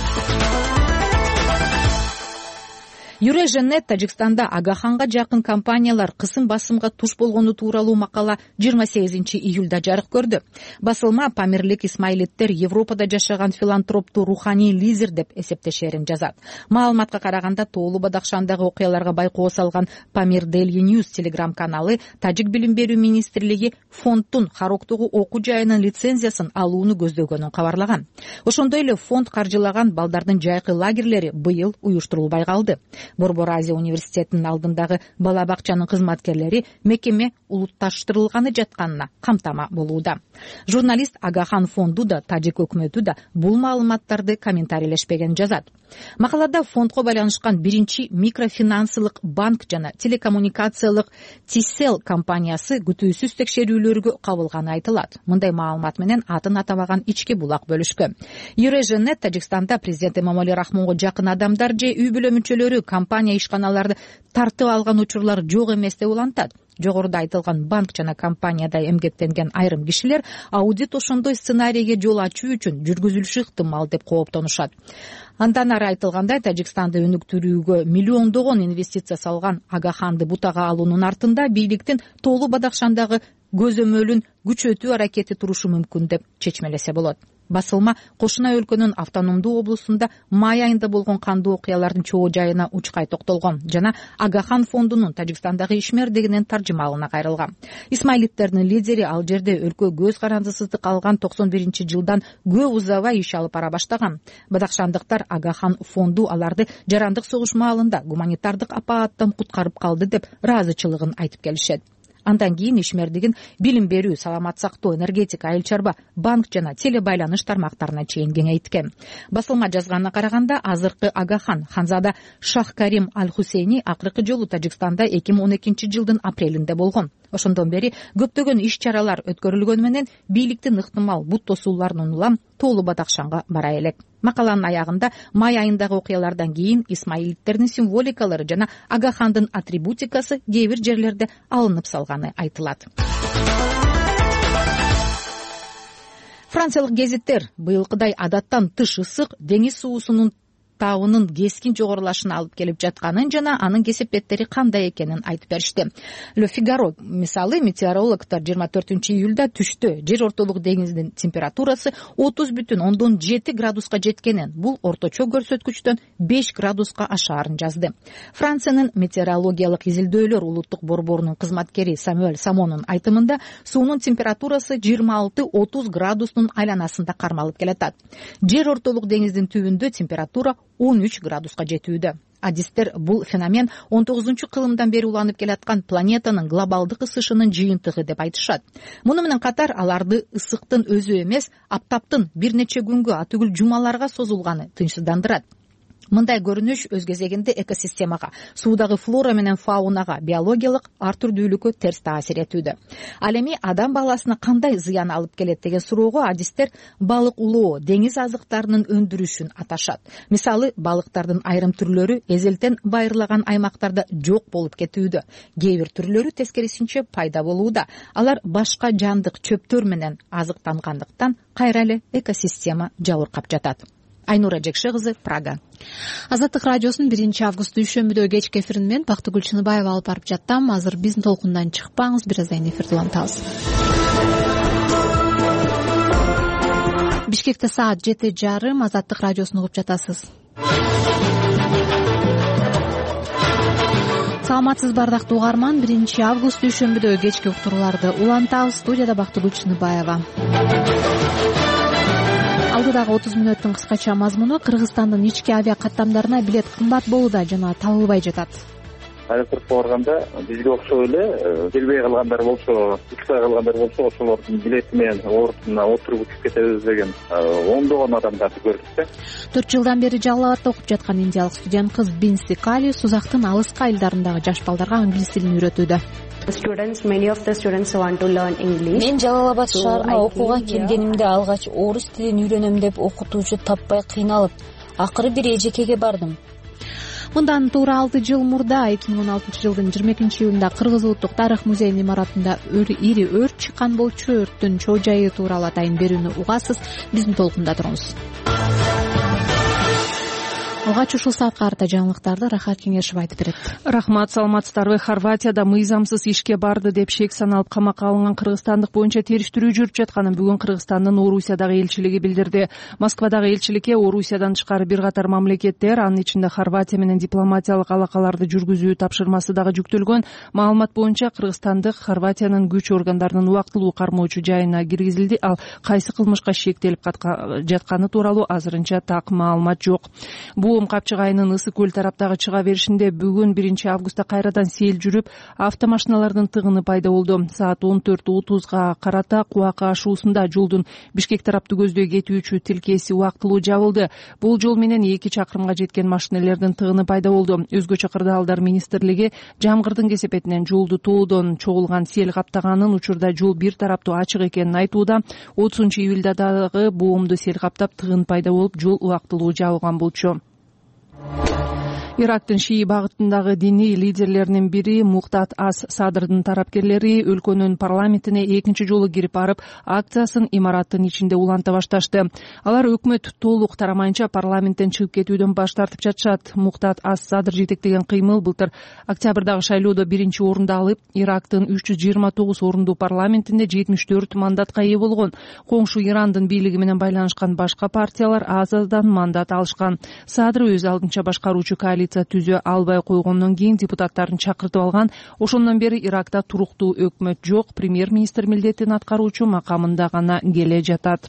Юреженет Тажикстанда Агаханга жакын компаниялар кысым басымга туш болгону тууралуу макала жыйырма сегизинчи июлда жарык көрдү. Басылма Памирлик исмаилиттер Европада жашаган филантропту руханий лидер деп эсептешерин жазат. Маалыматка караганда Тоолу Бадахшандагы окуяларга байкоо салган Памир Daily News телеграм каналы Тажик билим берүү министрлиги фонддун Хароктогу окуу жайынын лицензиясын алууну көздөгөнүн кабарлаган. Ошондой эле фонд каржылаган балдардын жайкы лагерлери быйыл уюштурулбай калды. Борбор Азия университетинин алдындагы бала бакчанын кызматкерлери мекеме улутташтырылганы жатканына камтама болууда. Журналист Агахан фонду да, Тажик өкмөтү да бул маалыматтарды комментарийлешпеген жазат. Макалада фондго байланышкан биринчи микрофинансылык банк жана телекоммуникациялык Тисел компаниясы күтүүсүз текшерүүлөргө кабылганы айтылат. Мындай маалымат менен атын атабаган ички булак бөлүшкөн. Юреженет Тажикстанда президент Эмомали Рахмонго жакын адамдар же үй бүлө мүчөлөрү компания ишканаларды тартып алган учурлар жок эмес деп улантат. Жогоруда айтылган банк жана компанияда эмгектенген айрым кишилер аудит ошондой сценарийге жол ачуу үчүн жүргүзүлүшү ыктымал деп кооптонушат. Андан ары айтылгандай, Тажикстанды өнүктүрүүгө миллиондогон инвестиция салган Агаханды бутага алуунун артында бийликтин Тоолу Бадахшандагы көзөмөлүн күчөтүү аракети турушу мүмкүн деп чечмелесе болот. Басылма кошуна өлкөнүн автономдуу облусунда май айында болгон кандуу окуялардын чоо жайына учкай токтолгон жана Агахан фондунун Тажикстандагы ишмердигинин таржымалына кайрылган. Исмаилиттердин лидери ал жерде өлкө көз карандысыздык алган токсон биринчи жылдан көп узабай иш алып бара баштаган. Бадахшандыктар Агахан фонду аларды жарандык согуш маалында гуманитардык апааттан куткарып калды деп ыраазычылыгын айтып келишет. Андан кийин ишмердигин билим берүү, саламат сактоо, энергетика, айыл чарба, банк жана теле байланыш тармактарына чейин кеңейткен. Басылма жазганына караганда, азыркы Агахан Ханзада Шах Карим Аль-Хусейни акыркы жолу Тажикстанда эки миң он экинчи жылдын апрелинде болгон. Ошондон бери көптөгөн иш-чаралар өткөрүлгөнү менен бийликтин ыктымал бут тосууларынын улам Тоолу Бадахшанга бара элек. Макаланын аягында май айындагы окуялардан кийин исмаилиттердин символикалары жана Агахандын атрибутикасы кээ бир жерлерде алынып салганы айтылат. Франциялык гезиттер быйылкыдай адаттан тыш ысык деңиз суусунун табынын кескин жогорулашына алып келип жатканын жана анын кесепеттери кандай экенин айтып беришти. Le Figaro мисалы метеорологдор жыйырма төртүнчү июлда түштө жер ортолук деңизинин температурасы отуз бүтүн ондон жети градуска жеткенин, бул орточо көрсөткүчтөн беш градуска ашаарын жазды. Франциянын метеорологиялык изилдөөлөр улуттук борборунун кызматкери Самуэль Самонун айтымында суунун температурасы жыйырма алты отуз градустун айланасында кармалып келатат. Жер ортолук деңиздин түбүндө температура он үч градуска жетүүдө. Адистер бул феномен он тогузунчу кылымдан бери уланып келаткан планетанын глобалдык ысышынын жыйынтыгы деп айтышат. Муну менен катар аларды ысыктын өзү эмес, аптаптын бир нече күнгө, атүгүл жумаларга созулганы тынчсыздандырат. Мындай көрүнүш өз кезегинде экосистемага, суудагы флора менен фаунага, биологиялык ар түрдүүлүккө терс таасир этүүдө. Ал эми адам баласына кандай зыян алып келет деген суроого адистер балык улоо, деңиз азыктарынын өндүрүшүн аташат. Мисалы, балыктардын айрым түрлөрү эзелтен байырлаган аймактарда жок болуп кетүүдө. Кээ бир түрлөрү тескерисинче пайда болууда. Алар башка жандык чөптөр менен азыктангандыктан кайра эле экосистема жабыркап жатат. Айнура Жекше кызы, Прага. Азаттык радиосунун биринчи август дүйшөмбүдө кечки эфирин мен Бактыгүл Чыныбаева алып барып жаттым. Азыр биздин толкундан чыкпаңыз, бир аздан эфирди улантабыз. Бишкекте саат жети жарым, Азаттык радиосун угуп жатасыз. Саламатсыз бардактуу угарман, биринчи август дүйшөмбүдө кечки уктурууларды улантабыз. Студияда Бактыгүл Чыныбаева. Алдыдагы отуз мүнөттүн кыскача мазмуну: Кыргызстандын ички авиа каттамдарына билет кымбат болууда жана табылбай жатат. Аэропортко барганда бизге окшоп эле келбей калгандар болсо, учпай калгандар болсо, ошолордун билети менен ордуна отуруп учуп кетебиз деген ондогон адамдарды көрдүк да. төрт жылдан бери Жалал Абадта окуп жаткан индиялык студент кыз Бинси Кали Сузактын алыскы айылдарындагы жаш балдарга англис тилин үйрөтүүдө. Мен Жалал Абад шаарына окууга келгенимде алгач орус тилин үйрөнөм деп окутуучу таппай кыйналып, акыры бир эжекеге бардым. Мындан туура алты жыл мурда эки миң он алтынчы жылдын жыйырма экинчи июлунда Кыргыз улуттук тарых музейинин имаратында ири өрт чыккан болчу. Өрттүн чоо жайы тууралуу атайын берүүнү угасыз. Биздин толкунда туруңуз. Алгач ушул саатка карата жаңылыктарды Рахат Кеңешев айтып берет. Рахмат, саламатсыздарбы? Хорватияда мыйзамсыз ишке барды деп шек саналып камакка алынган кыргызстандык боюнча териштирүү жүрүп жатканын бүгүн Кыргызстандын Орусиядагы элчилиги билдирди. Москвадагы элчиликке Орусиядан тышкары бир катар мамлекеттер, анын ичинде Хорватия менен дипломатиялык алакаларды жүргүзүү тапшырмасы дагы жүктөлгөн. Маалымат боюнча Кыргызстандык Хорватиянын күч органдарынын убактылуу кармоочу жайына киргизилди, ал кайсы кылмышка шектелип жатканы тууралуу азырынча так маалымат жок. Буум Капчык айынын Ысык көл тараптагы чыга беришинде бүгүн биринчи августта кайрадан сел жүрүп, автомашиналардын тыгыны пайда болду. Саат он төрт отузга карата Куака ашуусунда жолдун Бишкек тараптуу көздөй кетүүчү тилкеси убактылуу жабылды. Бул жол менен эки чакырымга жеткен машинелердин тыгыны пайда болду. Өзгөчө Кырдаалдар министрлиги жамгырдын кесепетинен жолду тоодон чогулган сел каптаганын, учурда жол бир тараптуу ачык экенин айтууда. отузунчу июлда дагы буумду сел каптап тыгын пайда болуп, жол убактылуу жабылган болчу. Ирактын Шии багытындагы диний лидерлеринин бири Муктад Ас Садрдын тарапкерлери өлкөнүн парламентине экинчи жолу кирип барып, акциясын имараттын ичинде уланта башташты. Алар өкмөт толук тарамайынча парламенттен чыгып кетүүдөн баш тартып жатышат. Муктад Ас Садр жетектеген кыймыл былтыр октябрдагы шайлоодо биринчи орунду алып, Ирактын үч жүз жыйырма тогуз орундуу парламентинде жетимиш төрт мандатка ээ болгон. Коңшу Ирандын бийлиги менен байланышкан башка партиялар аз аздан мандат алышкан. Садр өз алдынча башкаруучу коалиция түзө албай койгондон кийин депутаттарын чакыртып алган. Ошондон бери Иракта туруктуу өкмөт жок, премьер-министр милдетин аткаруучу макамында гана келе жатат.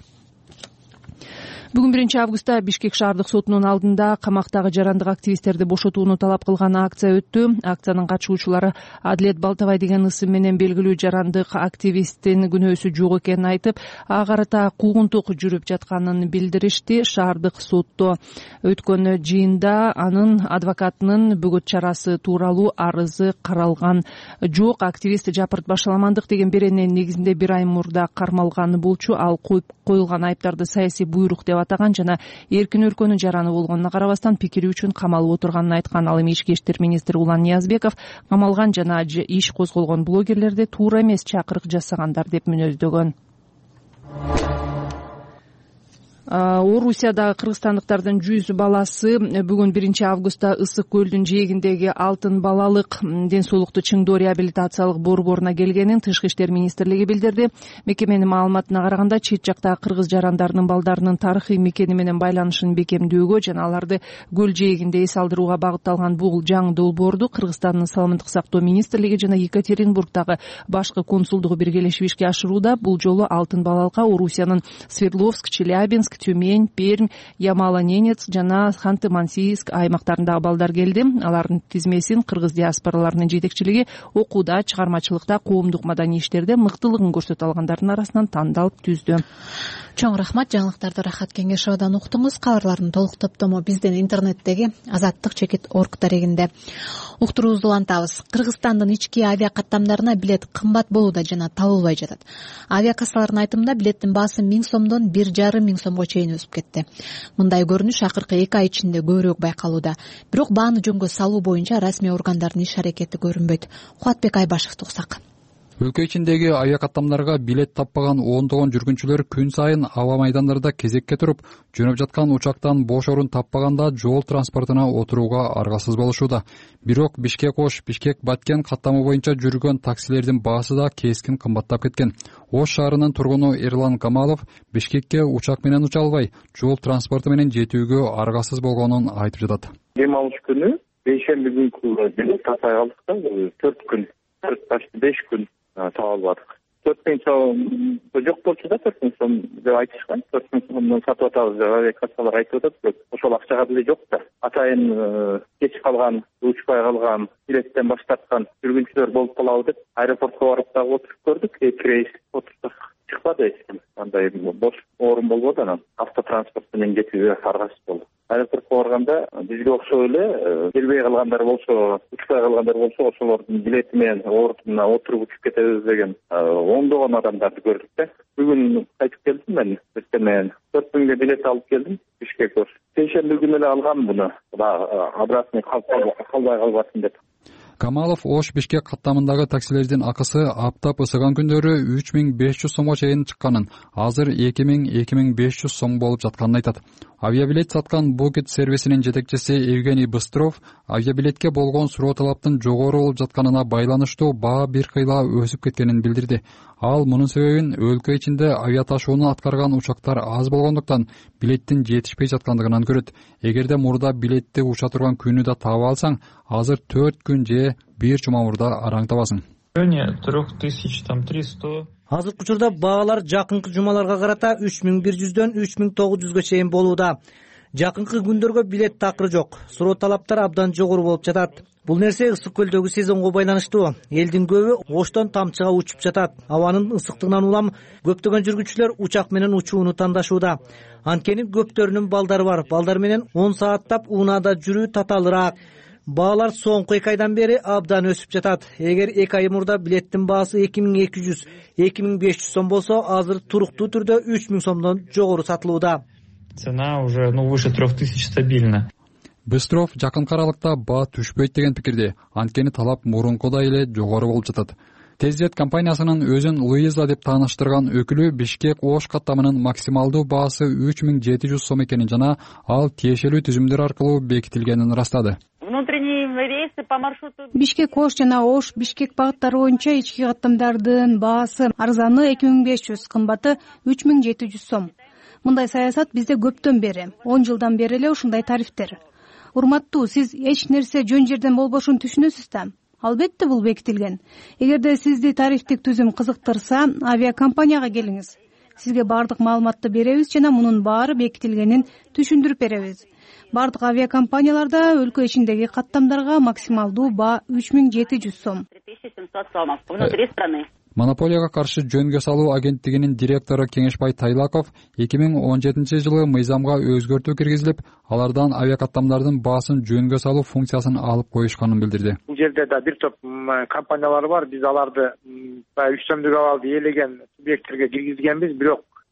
Бүгүн биринчи августта Бишкек шаардык сотунун алдында камактагы жарандык активисттерди бошотууну талап кылган акция өттү. Акциянын катышуучулары Адилет Балтабай деген ысым менен белгилүү жарандык активисттин күнөөсү жок экенин айтып, ага карата куугунтук жүрүп жатканын билдиришти. Шаардык сотто өткөн жыйында анын адвокатынын бөгөт чарасы тууралуу арызы каралган жок. Активист жапырт башаламандык деген берененин негизинде бир ай мурда кармалганы болчу. Ал коюп коюлган айыптарды саясий буйрук деп атаган жана эркин өлкөнүн жараны болгонуна карабастан пикири үчүн камалып отурганын айткан. Ал эми ички иштер министри Улан Ниязбеков камалган жана иш козголгон блогерлерди туура эмес чакырык жасагандар деп мүнөздөгөн. Орусиядагы кыргызстандыктардын жүз баласы бүгүн биринчи августта Ысык көлдүн жээгиндеги Алтын балалык ден соолукту чыңдоо реабилитациялык борборуна келгенин Тышкы иштер министрлиги билдирди. Мекеменин маалыматына караганда, чет жактагы кыргыз жарандарынын балдарынын тарыхый мекени менен байланышын бекемдөөгө жана аларды көл жээгинде эс алдырууга багытталган бул жаңы долбоорду Кыргызстандын саламаттык сактоо министрлиги жана Екатеринбургдагы башкы консулдугу биргелешип ишке ашырууда. Бул жолу Алтын балалыкка Орусиянын Свердловск, Челябинск, Тюмень, Пермь, Ямало-Ненец жана Ханты-Мансийск аймактарындагы балдар келди. Алардын тизмесин кыргыз диаспораларынын жетекчилиги окууда, чыгармачылыкта, коомдук маданий иштерде мыктылыгын көрсөтө алгандардын арасынан тандалып түздү. Чоң рахмат. Жаңылыктарды Рахат Кеңешовадан уктуңуз. Кабарлардын толук топтому биздин интернеттеги азаттык чекит орг дарегинде уктуруубузду улантабыз. Кыргызстандын ички авиа каттамдарына билет кымбат болууда жана табылбай жатат. Авиакассалардын айтымында билеттин баасы миң сомдон бир жарым миң сомго чейин өсүп кетти. Мындай көрүнүш акыркы эки ай ичинде көбүрөөк байкалууда. Бирок бааны жөнгө салуу боюнча расмий органдардын иш аракети көрүнбөйт. Кубатбек Айбашевди уктсак. Өлкө ичиндеги авиакаттамдарга билет таппаган ондогон жүргүнчүлөр күн сайын аба майдандарда кезекке туруп, жөнөп жаткан учактан бош орун таппаганда жол транспортуна отурууга аргасыз болушууда. Бирок Бишкек-Ош, Бишкек-Баткен каттамы боюнча жүргөн таксилердин баасы да кескин кымбаттап кеткен. Ош шаарынын тургуну Эрлан Камалов Бишкекке учак менен уча албай, жол транспорту менен жетүүгө аргасыз болгонун айтып жатат. Дем алыш күнү бейшемби күнкү билет таппай калдык да, төрт күн, почти беш күн таба албадык. төрт миң сом жок болчу да, төрт миң сом деп айтышкан. төрт миң сомдон сатып атабыз деп авиакассалар айтып атат, бирок ошол акчага деле жок да. Атайын кеч калган, учпай калган, билеттен баш тарткан жүргүнчүлөр болуп калабы деп аэропортко барып дагы отуруп көрдүк. Эки рейс отурсак чыкпады эч ким. Андай бош орун болбоду, анан автотранспорт менен кетүүгө аргасыз болду. Аэропортко барганда бизге окшоп эле келбей калгандар болсо, учпай калгандар болсо, ошолордун билети менен ордуна отуруп учуп кетебиз деген ондогон адамдарды көрдүк да. Бүгүн кайтып келдим мен, эртең менен төрт миңге билет алып келдим Бишкекке. Сейшемби күнү эле алгам муну, обратный калбай калбасын деп. Камалов Ош Бишкек каттамындагы таксилердин акысы аптап ысыган күндөрү үч миң беш жүз сомго чейин чыкканын, азыр эки миң — эки миң беш жүз сом болуп жатканын айтат. Авиабилет саткан Букет сервисинин жетекчиси Евгений Быстров авиабилетке болгон суроо талаптын жогору болуп жатканына байланыштуу баа бир кыйла өсүп кеткенин билдирди. Ал мунун себебин өлкө ичинде авиа ташууну аткарган учактар аз болгондуктан билеттин жетишпей жаткандыгынан көрөт. Эгерде мурда билетти уча турган күнү да таба алсаң, азыр төрт күн же бир жума мурда араң табасың. Азыркы учурда баалар жакынкы жумаларга карата үч миң бир жүздөн үч миң тогуз жүзгө чейин болууда. Жакынкы күндөргө билет такыр жок. Суроо талаптар абдан жогору болуп жатат. Бул нерсе ысык көлдөгү сезонго байланыштуу. Элдин көбү Оштон Тамчыга учуп жатат. Абанын ысыктыгынан улам көптөгөн жүргүнчүлөр учак менен учууну тандашууда. Анткени көптөрүнүн балдары бар. Балдар менен он сааттап унаада жүрүү татаалыраак. Баалар соңку эки айдан бери абдан өсүп жатат. Эгер эки ай мурда билеттин баасы эки миң эки жүз — эки миң беш жүз сом болсо, азыр туруктуу түрдө үч миң сомдон жогору сатылууда. Цена уже ну выше трёх тысяч стабильно. Быстров жакынкы аралыкта баа түшпөйт деген пикирде. Анткени талап мурункудай эле жогору болуп жатат. Тездет компаниясынын өзүн Луиза деп тааныштырган өкүлү Бишкек-Ош каттамынын максималдуу баасы үч миң жети жүз сом экенин жана ал тиешелүү түзүмдөр аркылуу бекитилгенин ырастады. Бишкек-Ош жана Ош-Бишкек багыттары боюнча ички каттамдардын баасы арзаны эки миң беш жүз, кымбаты үч миң жети жүз сом. Мындай саясат бизде көптөн бери, он жылдан бери эле ушундай тарифтер. Урматтуу, сиз эч нерсе жөн жерден болбошун түшүнөсүз да? Албетте бул бекитилген. Эгерде сизди тарифтик түзүм кызыктырса, авиакомпанияга келиңиз. Сизге бардык маалыматты беребиз жана мунун баары бекитилгенин түшүндүрүп беребиз. Бардык авиакомпанияларда өлкө ичиндеги каттамдарга максималдуу баа үч миң жети жүз сом. Монополияга каршы жөнгө салуу агенттигинин директору Кеңешбай Тайлаков эки миң он жетинчи жылы мыйзамга өзгөртүү киргизилип, алардан авиакаттамдардын баасын жөнгө салуу функциясын алып коюшканын билдирди. Бул жерде да бир топ компаниялар бар. Биз аларды үчтөмдүк абалды ээлеген субъекттерге киргизгенбиз, бирок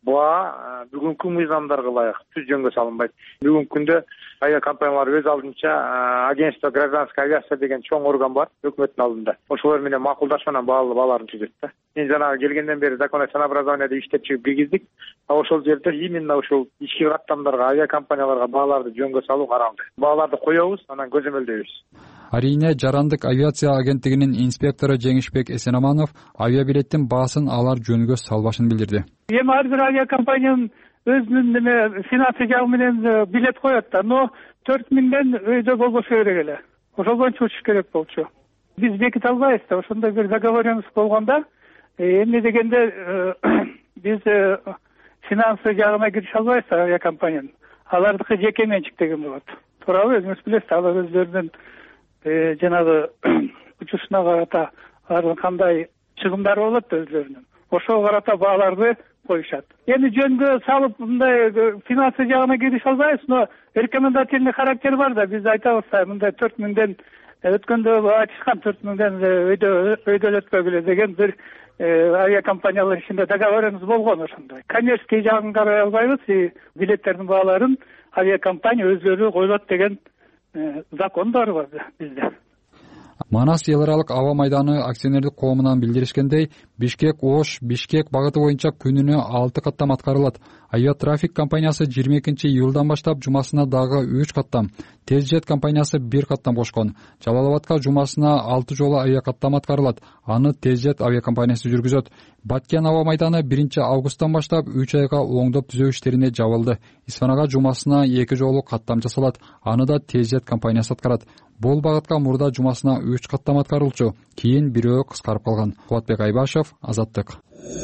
баа бүгүнкү мыйзамдарга ылайык түз жөнгө салынбайт. Бүгүнкү күндө авиакомпаниялар өз алдынча агентство гражданской авиация деген чоң орган бар өкмөттүн алдында. Ошолор менен макулдашуу менен бааларын түзөт да. Мен жанагы келгенден бери законообразованияда иштеп чыгып киргиздик. Ошол жерде именно ушул ички каттамдарга, авиакомпанияларга бааларды жөнгө салуу каралды. Бааларды коебуз, анан көзөмөлдөйбүз. Арийне Жарандык авиация агенттигинин инспектору Жеңишбек Эсенаманов авиабилеттин баасын алар жөнгө салбашын билдирди. Эми ар бир авиакомпаниянын өзүнүн неме финансы жагы менен билет коет да, но төрт миңден өйдө болбошу керек эле. Ошол боюнча учуш керек болчу. Биз беките албайбыз да, ошондой бир договоренность болгондо, эмне дегенде биз финансы жагына кирише албайбыз авиакомпаниянын. Алардыкы жеке менчик деген болот. Туурабы, өзүңүз билесиз, алар өздөрүнүн жанагы учушуна карата алардын кандай чыгымдары болот өздөрүнүн. Ошого карата бааларды коюшат. Эми жөнгө салып мындай финансы жагына кирише албайбыз, но рекомендательный характер бар да, биз айтабыз да, мындай төрт миңден өткөндө айтышкан төрт миңден өйдө өйдөлөткөгүлө деген бир авиакомпаниялар ичинде договоренность болгон ошондой. Коммерческий жагын карай албайбыз, билеттердин бааларын авиакомпания өздөрү койлот деген закон бар бизде. Манас эл аралык аба майданы акционердик коомунан билдиришкендей, Бишкек-Ош Бишкек багыты боюнча күнүнө алты каттам аткарылат. Авиатрафик компаниясы жыйырма экинчи июлдан баштап жумасына дагы үч каттам, Тезжет компаниясы бир каттам кошкон. Жалал-Абадка жумасына алты жолу авиакаттам аткарылат. Аны Тезжет авиакомпаниясы жүргүзөт. Баткен аба майданы биринчи августтан баштап үч айга оңдоп түзөө иштерине жабылды. Исфанага жумасына эки жолу каттам жасалат. Аны да Тезжет компаниясы аткарат. Бул багытка мурда жумасына үч каттам аткарылчу, кийин бирөө кыскарып калган. Кубатбек Айбашев, Азаттык.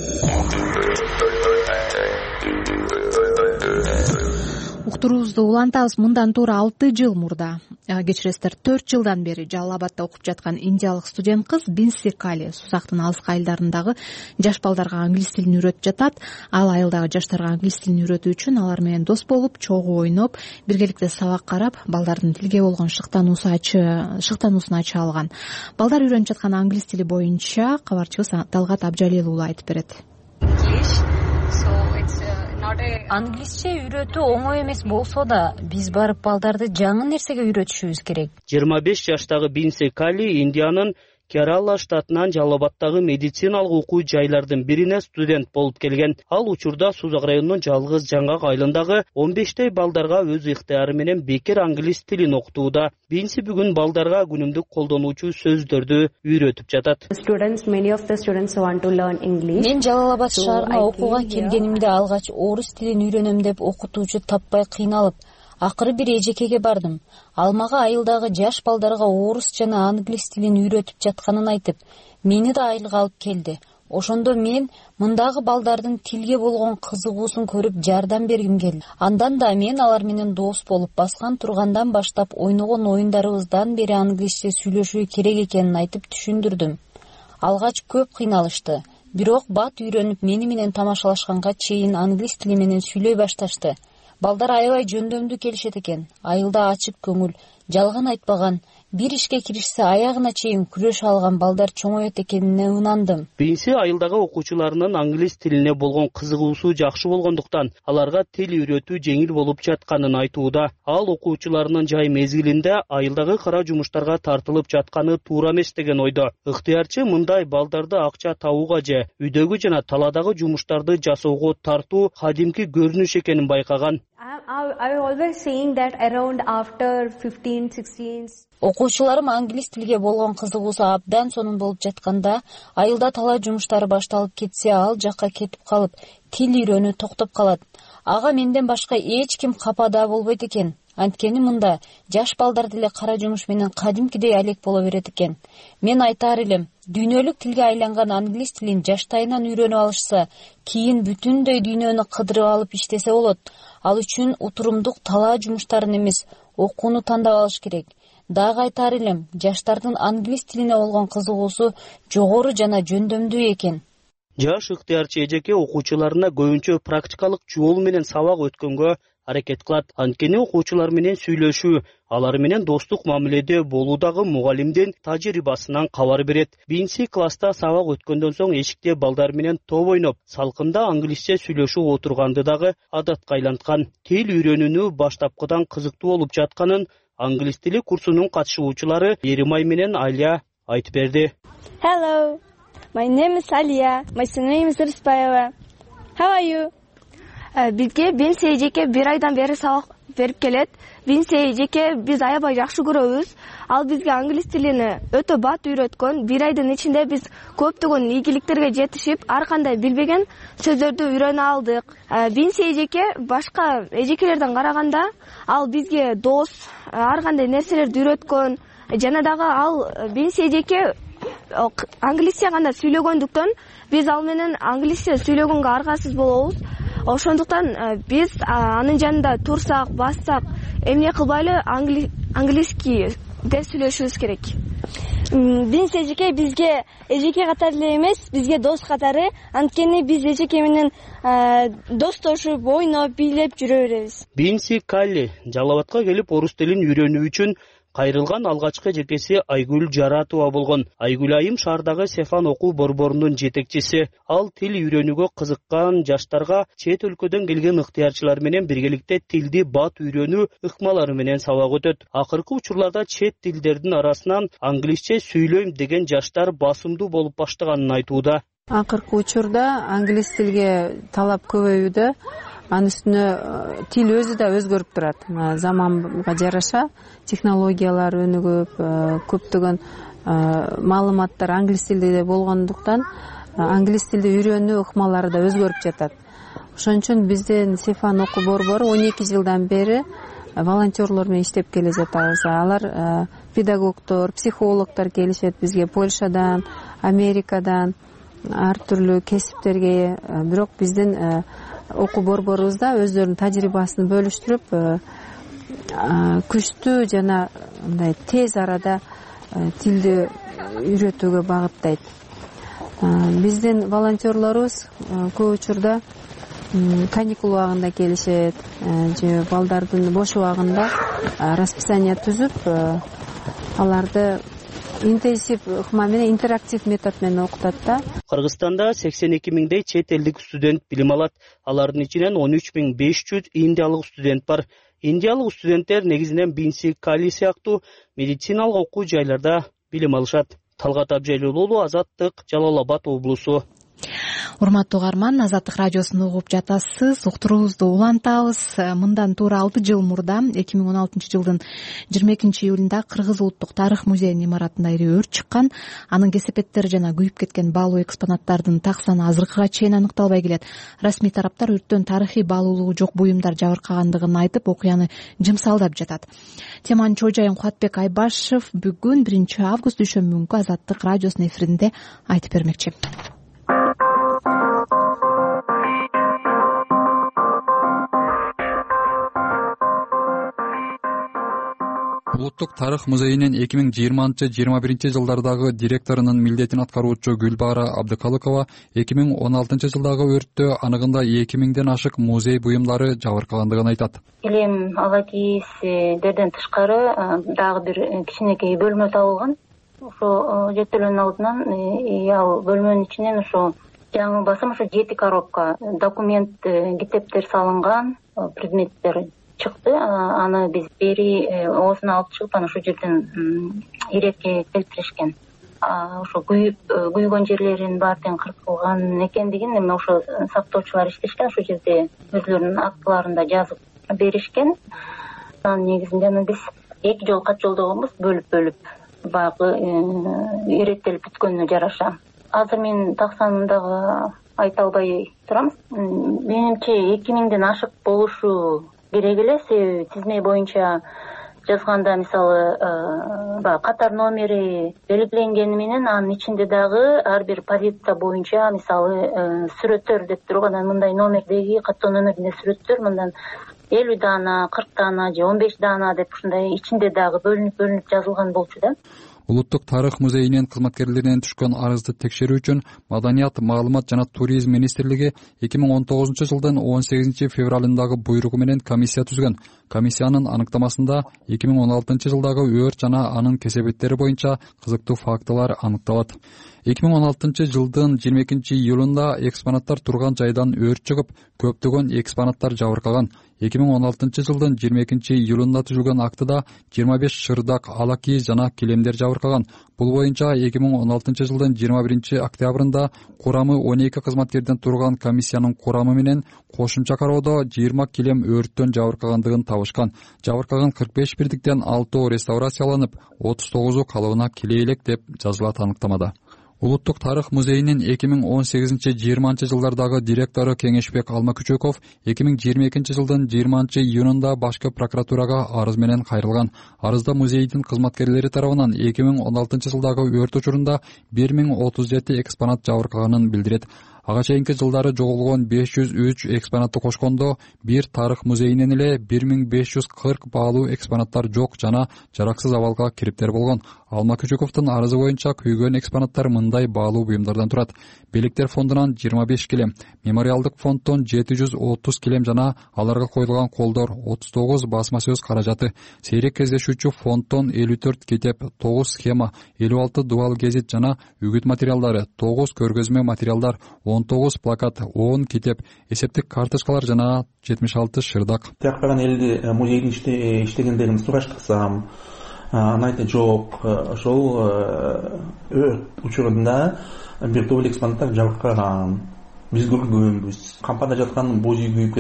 Уктуруубузду улантабыз. Мындан туура алты жыл мурда, кечиресиздер, төрт жылдан бери Жалал Абадта окуп жаткан индиялык студент кыз Бинси Кали Сузактын алыскы айылдарындагы жаш балдарга англис тилин үйрөтүп жатат. Ал айылдагы жаштарга англис тилин үйрөтүү үчүн алар менен дос болуп, чогуу ойноп, биргеликте сабак карап, балдардын тилге болгон шыктануусун ача алган. Балдар үйрөнүп жаткан англис тили боюнча кабарчыбыз Талгат Абжалил уулу айтып берет. Англисче үйрөтүү оңой эмес болсо да, биз барып балдарды жаңы нерсеге үйрөтүшүбүз керек. жыйырма беш жаштагы Бинси Кали Индиянын Керала штатынан Жалал Абадтагы медициналык окуу жайлардын бирине студент болуп келген. Ал учурда Сузак районунун жалгыз жаңгак айылындагы он бештей балдарга өз ыктыяры менен бекер англис тилин окутууда. Бинси бүгүн балдарга күнүмдүк колдонуучу сөздөрдү үйрөтүп жатат. Мен Жалал Абад шаарына окууга келгенимде алгач орус тилин үйрөнөм деп окутуучу таппай кыйналып, акыры бир эжекеге бардым. Ал мага айылдагы жаш балдарга орус жана англис тилин үйрөтүп жатканын айтып, мени да айылга алып келди. Ошондо мен мындагы балдардын тилге болгон кызыгуусун көрүп жардам бергим келди. Андан да мен алар менен дос болуп, баскан тургандан баштап ойногон оюндарыбыздан бери англисче сүйлөшүү керек экенин айтып түшүндүрдүм. Алгач көп кыйналышты. Бирок бат үйрөнүп мени менен тамашалашканга чейин англис тили менен сүйлөй башташты. Балдар аябай жөндөмдүү келишет экен. Айылда ачык көңүл, жалган айтпаган, бир ишке киришсе аягына чейин күрөшө алган балдар чоңоет экенине ынандым. Бинси айылдагы окуучуларынын англис тилине болгон кызыгуусу жакшы болгондуктан аларга тил үйрөтүү жеңил болуп жатканын айтууда. Ал окуучуларынын жай мезгилинде айылдагы кара жумуштарга тартылып жатканы туура эмес деген ойдо. Ыктыярчы мындай балдарды акча табууга же үйдөгү жана таладагы жумуштарды жасоого тартуу кадимки көрүнүш экенин байкаган. Окуучуларым англис тилге болгон кызыгуусу абдан сонун болуп жатканда, айылда талаа жумуштары башталып кетсе, ал жакка кетип калып, тил үйрөнүү токтоп калат. Ага менден башка эч ким капа да болбойт экен. Анткени мында жаш балдар деле кара жумуш менен кадимкидей алек боло берет экен. Мен айтаар элем, дүйнөлүк тилге айланган англис тилин жаштайынан үйрөнүп алышса, кийин бүтүндөй дүйнөнү кыдырып алып иштесе болот. Ал үчүн утурумдук талаа жумуштарын эмес, окууну тандап алыш керек. Дагы айтаар элем, жаштардын англис тилине болгон кызыгуусу жогору жана жөндөмдүү экен. Жаш ыктыярчы эжеке окуучуларына көбүнчө практикалык жол менен сабак өткөнгө аракет кылат. Анткени окуучулар менен сүйлөшүү, алар менен достук мамиледе болуудагы мугалимдин тажрыйбасынан кабар берет. Биринчи класста сабак өткөндөн соң эшикте балдар менен топ ойноп, салкында англисче сүйлөшүп отурганды дагы адатка айланткан. Тил үйрөнүүнү баштапкыдан кызыктуу болуп жатканын англис тили курсунун катышуучулары Еримай менен Алия айтып берди. Hello, my name is Alia. My surname is Рыспаева. How are you? Бизге Бенси эжеке бир айдан бери сабак берип келет. Бенси эжеке биз аябай жакшы көрөбүз. Ал бизге англис тилин өтө бат үйрөткөн. Бир айдын ичинде биз көптөгөн ийгиликтерге жетишип, ар кандай билбеген сөздөрдү үйрөнө алдык. Бенси эжеке башка эжекелерден караганда ал бизге дос, ар кандай нерселерди үйрөткөн. Жана дагы ал Бенси эжеке англисче гана сүйлөгөндүктөн биз ал менен англисче сүйлөгөнгө аргасыз болобуз. Ошондуктан биз анын жанында турсак, бассак, эмне кылбайлы английский деп сүйлөшүбүз керек. Бенси эжеке бизге эжеке катары эле эмес, бизге дос катары. Анткени биз эжеке менен достошуп, ойноп, бийлеп жүрө беребиз. Бенси Калли Жалал Абадка келип орус тилин үйрөнүү үчүн кайрылган алгачкы эжекеси Айгүл Жаратова болгон. Айгүл айым шаардагы Сефан окуу борборунун жетекчиси. Ал тил үйрөнүүгө кызыккан жаштарга чет өлкөдөн келген ыктыярчылар менен биргеликте тилди бат үйрөнүү ыкмалары менен сабак өтөт. Акыркы учурларда чет тилдердин арасынан англисче сүйлөйм деген жаштар басымдуу болуп баштаганын айтууда. Акыркы учурда англис тилге талап көбөйүүдө. Анын үстүнө тил өзү да өзгөрүп турат. Заманга жараша технологиялар өнүгүп, көптөгөн маалыматтар англис тилде болгондуктан англис тилди үйрөнүү ыкмалары да өзгөрүп жатат. Ошон үчүн биздин Сефан окуу борбору он эки жылдан бери волонтерлор менен иштеп келе жатабыз. Алар педагогдор, психологдор келишет бизге Польшадан, Америкадан, ар түрлүү кесиптерге. Бирок биздин окуу борборубузда өздөрүнүн тажрыйбасын бөлүштүрүп, күчтүү жана мындай тез арада тилди үйрөтүүгө багыттайт. Биздин волонтерлорубуз көп учурда каникул убагында келишет, же балдардын бош убагында расписание түзүп, аларды интенсив ыкма менен, интерактив метод менен окутат да. Кыргызстанда сексен эки миңдей чет элдик студент билим алат. Алардын ичинен он үч миң беш жүз индиялык студент бар. Индиялык студенттер негизинен Бенси Калли сыяктуу медициналык окуу жайларда билим алышат. Талгат Абжайлуулу, Азаттык, Жалал Абад облусу. Урматтуу угарман, Азаттык радиосун угуп жатасыз. Уктуруубузду улантабыз. Мындан туура алты жыл мурда эки миң он алтынчы жылдын жыйырма экинчи июлунда Кыргыз улуттук тарых музейинин имаратында ири өрт чыккан. Анын кесепеттери жана күйүп кеткен баалуу экспонаттардын так саны азыркыга чейин аныкталбай келет. Расмий тараптар өрттөн тарыхый баалуулугу жок буюмдар жабыркагандыгын айтып, окуяны жымсалдап жатат. Теманын чоо жайын Кубатбек Айбашев бүгүн биринчи август дүйшөмбү күнкү Азаттык радиосунун эфиринде айтып бермекчи. Улуттук тарых музейинин эки миң жыйырманчы жыйырма биринчи жылдардагы директорунун милдетин аткаруучу Гүлбара Абдыкалыкова эки миң он алтынчы жылдагы өрттө аныгында эки миңден ашык музей буюмдары жабыркагандыгын айтат. Илем ала кийиздерден тышкары дагы бир кичинекей бөлмө табылган. Ошо жеттелүүнүн алдынан ал бөлмөнүн ичинен ошо жаңы басым ошо жети коробка документ, китептер салынган предметтер чыкты. Аны биз бери оозуна алып чыгып, анан ошол жерден ирекке келтиришкен. Ошо күйүп күйгөн жерлерин баардыгын кыркылган экендигин эми ошо сактоочулар иштешкен, ошол жерде өзлөрүнүн актыларында жазып беришкен. Анын негизинде аны биз эки жолу кат жолдогонбуз, бөлүп-бөлүп баягы иреттелип бүткөнүнө жараша. Азыр мен так санын дагы айта албай турам. Менимче эки миңден ашык болушу керек эле, себеби тизме боюнча жазганда мисалы баягы катар номери белгиленгени менен анын ичинде дагы ар бир позиция боюнча мисалы сүрөттөр деп туруп, анан мындай номердеги каттоо номеринде сүрөттөр мындан элүү даана, кырк даана же он беш даана деп ушундай ичинде дагы бөлүнүп бөлүнүп жазылган болчу да. Улуттук тарых музейинин кызматкерлеринен түшкөн арызды текшерүү үчүн Маданият, маалымат жана туризм министрлиги эки миң он тогузунчу жылдын он сегизинчи февралындагы буйругу менен комиссия түзгөн. Комиссиянын аныктамасында эки миң он алтынчы жылдагы өрт жана анын кесепеттери боюнча кызыктуу фактылар аныкталат. эки миң он алтынчы жылдын жыйырма экинчи июлунда экспонаттар турган жайдан өрт чыгып, көптөгөн экспонаттар жабыркаган. эки миң он алтынчы жылдын жыйырма экинчи июлунда түзүлгөн актыда жыйырма беш шырдак, ала кийиз жана килемдер жабыркаган. Бул боюнча эки миң он алтынчы жылдын жыйырма биринчи октябрында курамы он эки кызматкерден турган комиссиянын курамы менен кошумча кароодо жыйырма килем өрттөн жабыркагандыгын табышкан. Жабыркаган кырк беш бирдиктен алтоо реставрацияланып, отуз тогузу калыбына киле элек деп жазылат аныктамада. Улуттук тарых музейинин эки миң он сегизинчи жыйырманчы жылдардагы директору Кеңешбек Алмакүчөков эки миң жыйырма экинчи жылдын жыйырманчы июнунда башкы прокуратурага арыз менен кайрылган. Арызда музейдин кызматкерлери тарабынан эки миң он алтынчы жылдагы өрт учурунда бир миң отуз жети экспонат жабыркаганын билдирет. Ага чейинки жылдары жоголгон беш жүз үч экспонатты кошкондо бир тарых музейинен эле бир миң беш жүз кырк баалуу экспонаттар жок жана жараксыз абалга кириптер болгон. Алмакүчөковдун арызы боюнча күйгөн экспонаттар мындай баалуу буюмдардан турат: белектер фондунан жыйырма беш килем, мемориалдык фонддон жети жүз отуз килем жана аларга коюлган колдор, отуз тогуз басма сөз каражаты, сейрек кездешүүчү фонддон элүү төрт китеп, тогуз схема, элүү алты дубал гезит жана үгүт материалдары, тогуз көргөзмө материалдар, он тогуз плакат, он китеп, эсептик карточкалар жана жетимиш алты шырдак. Тиякпаган элди музейдин иштегендерин сураштырсам, аны айтты жок, ошол өрт учурунда бир топ экспонаттар жабыркаган. Биз көргөнбүз. Кампада жаткан боз үй күйүп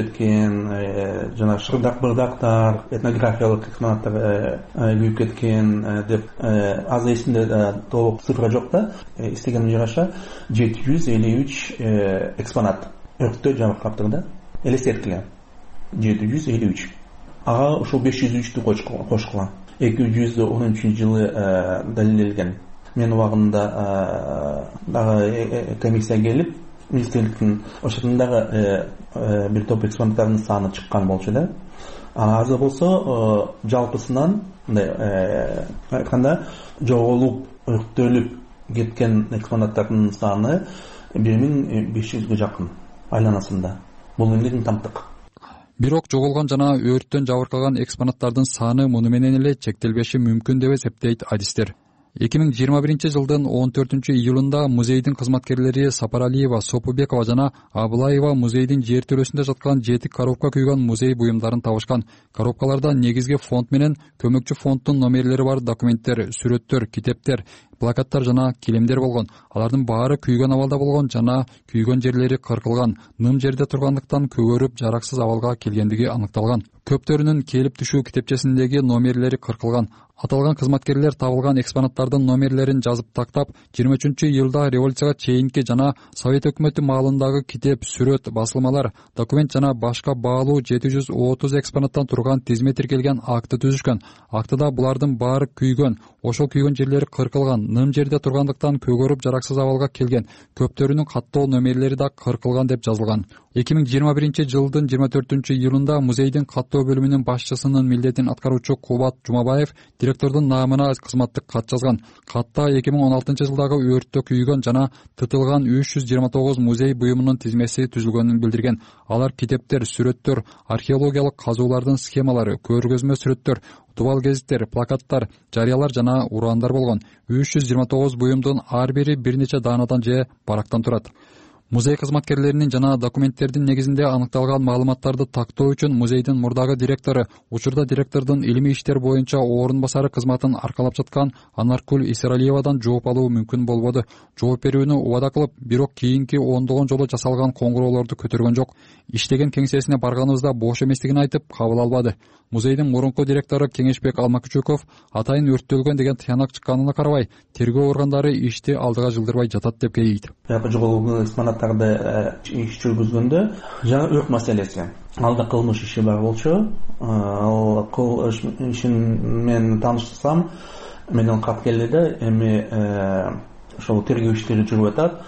кеткен, жана шырдак-бырдактар, этнографиялык экспонаттар күйүп кеткен деп аз эсимде толук цифра жок да. Истегениме жараша жети жүз элүү үч экспонат өрттө жабыркаптыр да. Элестеткиле. жети жүз элүү үч. Ага ошол беш жүз үчтү кошкула. эки жүз он үчүнчү жылы далилделген. Мен убагында дагы комиссия келип, министрликтин ошондагы бир топ экспонаттардын саны чыккан болчу да. Азыр болсо жалпысынан мындай айтканда жоголуп, өрттөлүп кеткен экспонаттардын саны бир миң беш жүзгө жакын айланасында. Бул эмнеден тамтык? Бирок жоголгон жана өрттөн жабыркаган экспонаттардын саны муну менен эле чектелбеши мүмкүн деп эсептейт адистер. эки миң жыйырма биринчи жылдын он төртүнчү июлунда музейдин кызматкерлери Сапаралиева, Сопубекова жана Абылаева музейдин жертөлөсүндө жаткан жети коробка күйгөн музей буюмдарын табышкан. Коробкаларда негизги фонд менен көмөкчү фонддун номерлери бар документтер, сүрөттөр, китептер, плакаттар жана килемдер болгон. Алардын баары күйгөн абалда болгон жана күйгөн жерлери кыркылган, ным жерде тургандыктан көгөрүп жараксыз абалга келгендиги аныкталган. Көптөрүнүн келип түшүү китепчесиндеги номерлери кыркылган. Аталган кызматкерлер табылган экспонаттардын номерлерин жазып тактап, жыйырма үчүнчү июлда революцияга чейинки жана Совет өкмөтү маалындагы китеп, сүрөт, басылмалар, документ жана башка баалуу жети жүз отуз экспонаттан турган тизме тиркелген акты түзүшкөн. Актыда булардын баары күйгөн, ошол күйгөн жерлери кыркылган, ным жерде тургандыктан көгөрүп жараксыз абалга келген. Көптөрүнүн каттоо номерлери да кыркылган деп жазылган. эки миң жыйырма биринчи жылдын жыйырма төртүнчү июлунда музейдин каттоо бөлүмүнүн башчысынын милдетин аткаруучу Кубат Жумабаев директордун наамына кызматтык кат жазган. Катта эки миң он алтынчы жылдагы өрттө күйгөн жана тытылган үч жүз жыйырма тогуз музей буюмунун тизмеси түзүлгөнүн билдирген. Алар китептер, сүрөттөр, археологиялык казуулардын схемалары, көргөзмө сүрөттөр, дубал гезиттер, плакаттар, жарыялар жана ураандар болгон. үч жүз жыйырма тогуз буюмдун ар бири бир нече даанадан же барактан турат. Музей кызматкерлеринин жана документтердин негизинде аныкталган маалыматтарды тактоо үчүн музейдин мурдагы директору, учурда директордун илимий иштер боюнча орун басары кызматын аркалап жаткан Анаркул Исералиевадан жооп алуу мүмкүн болбоду. Жооп берүүнү убада кылып, бирок кийинки ондогон жолу жасалган коңгуроолорду көтөргөн жок. Иштеген кеңсесине барганыбызда бош эместигин айтып, кабыл албады. Музейдин мурунку директору Кеңешбек Алмакүчөков атайын өрттөлгөн деген тыянак чыкканына карабай, тергөө органдары ишти алдыга жылдырбай жатат деп кейийт. Жоголгон экспонаттарды иш жүргүзгөндө жаңы өрт маселеси. Алда кылмыш иши бар болчу. Ал кылмыш ишин мен тааныштырсам, менен кат келди да, эми ошол тергөө иштери жүрүп атат,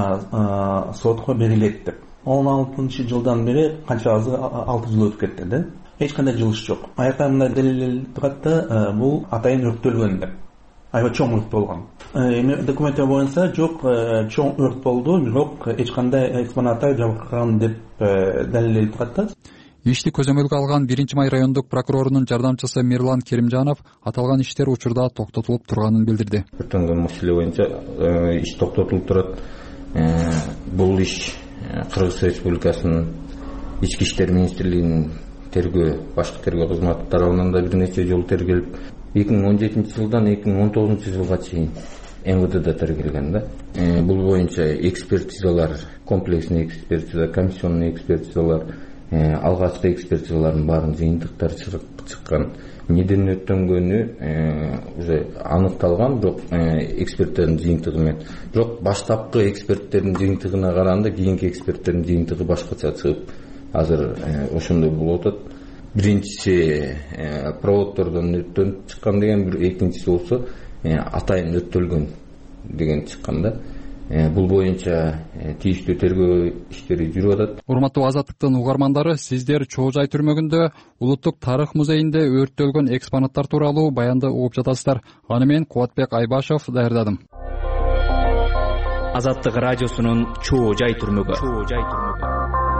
сотко берилет деп. он алтынчы жылдан бери канча азыр алты жыл өтүп кетти да. Эч кандай жылыш жок. Аякта мындай делилделип турат да, бул атайын өрттөлгөн деп. аябай чоң өрт болгон. Эми документтер боюнча жок, чоң өрт болду, бирок эч кандай экспонаттар жабылган деп далилделип турат. Ишти көзөмөлгө алган биринчи май райондук прокурорунун жардамчысы Мирлан Керимжанов аталган иштер учурда токтотулуп турганын билдирди. Өрттөнгөн маселе боюнча иш токтотулуп турат. Бул иш Кыргыз Республикасынын ички иштер министрлигинин тергөө, башкы тергөө кызматы тарабынан да бир нече жолу тергелип, эки миң он жетинчи жылдан эки миң он тогузунчу жылга чейин эм вэ дэда тергелген да. Бул боюнча экспертизалар, комплексный экспертиза, комиссионный экспертизалар, алгачкы экспертизалардын баарын жыйынтыктары чыккан. Неден өттөнгөнү уже аныкталган, бирок эксперттердин жыйынтыгы менен. Бирок баштапкы эксперттердин жыйынтыгына караганда кийинки эксперттердин жыйынтыгы башкача чыгып, азыр ошондой болуп атат. Биринчиси проводдордон өттөнүп чыккан деген, бир экинчиси болсо атайын өттөлгөн деген чыккан да. Бул боюнча тийиштүү тергөө иштери жүрүп атат. Урматтуу Азаттыктын угармандары, сиздер Чоо Жай түрмөгүндө Улуттук тарых музейинде өрттөлгөн экспонаттар тууралуу баянды угуп жатасыздар. Аны мен Кубатбек Айбашев даярдадым. Азаттык радиосунун Чоо Жай түрмөгү.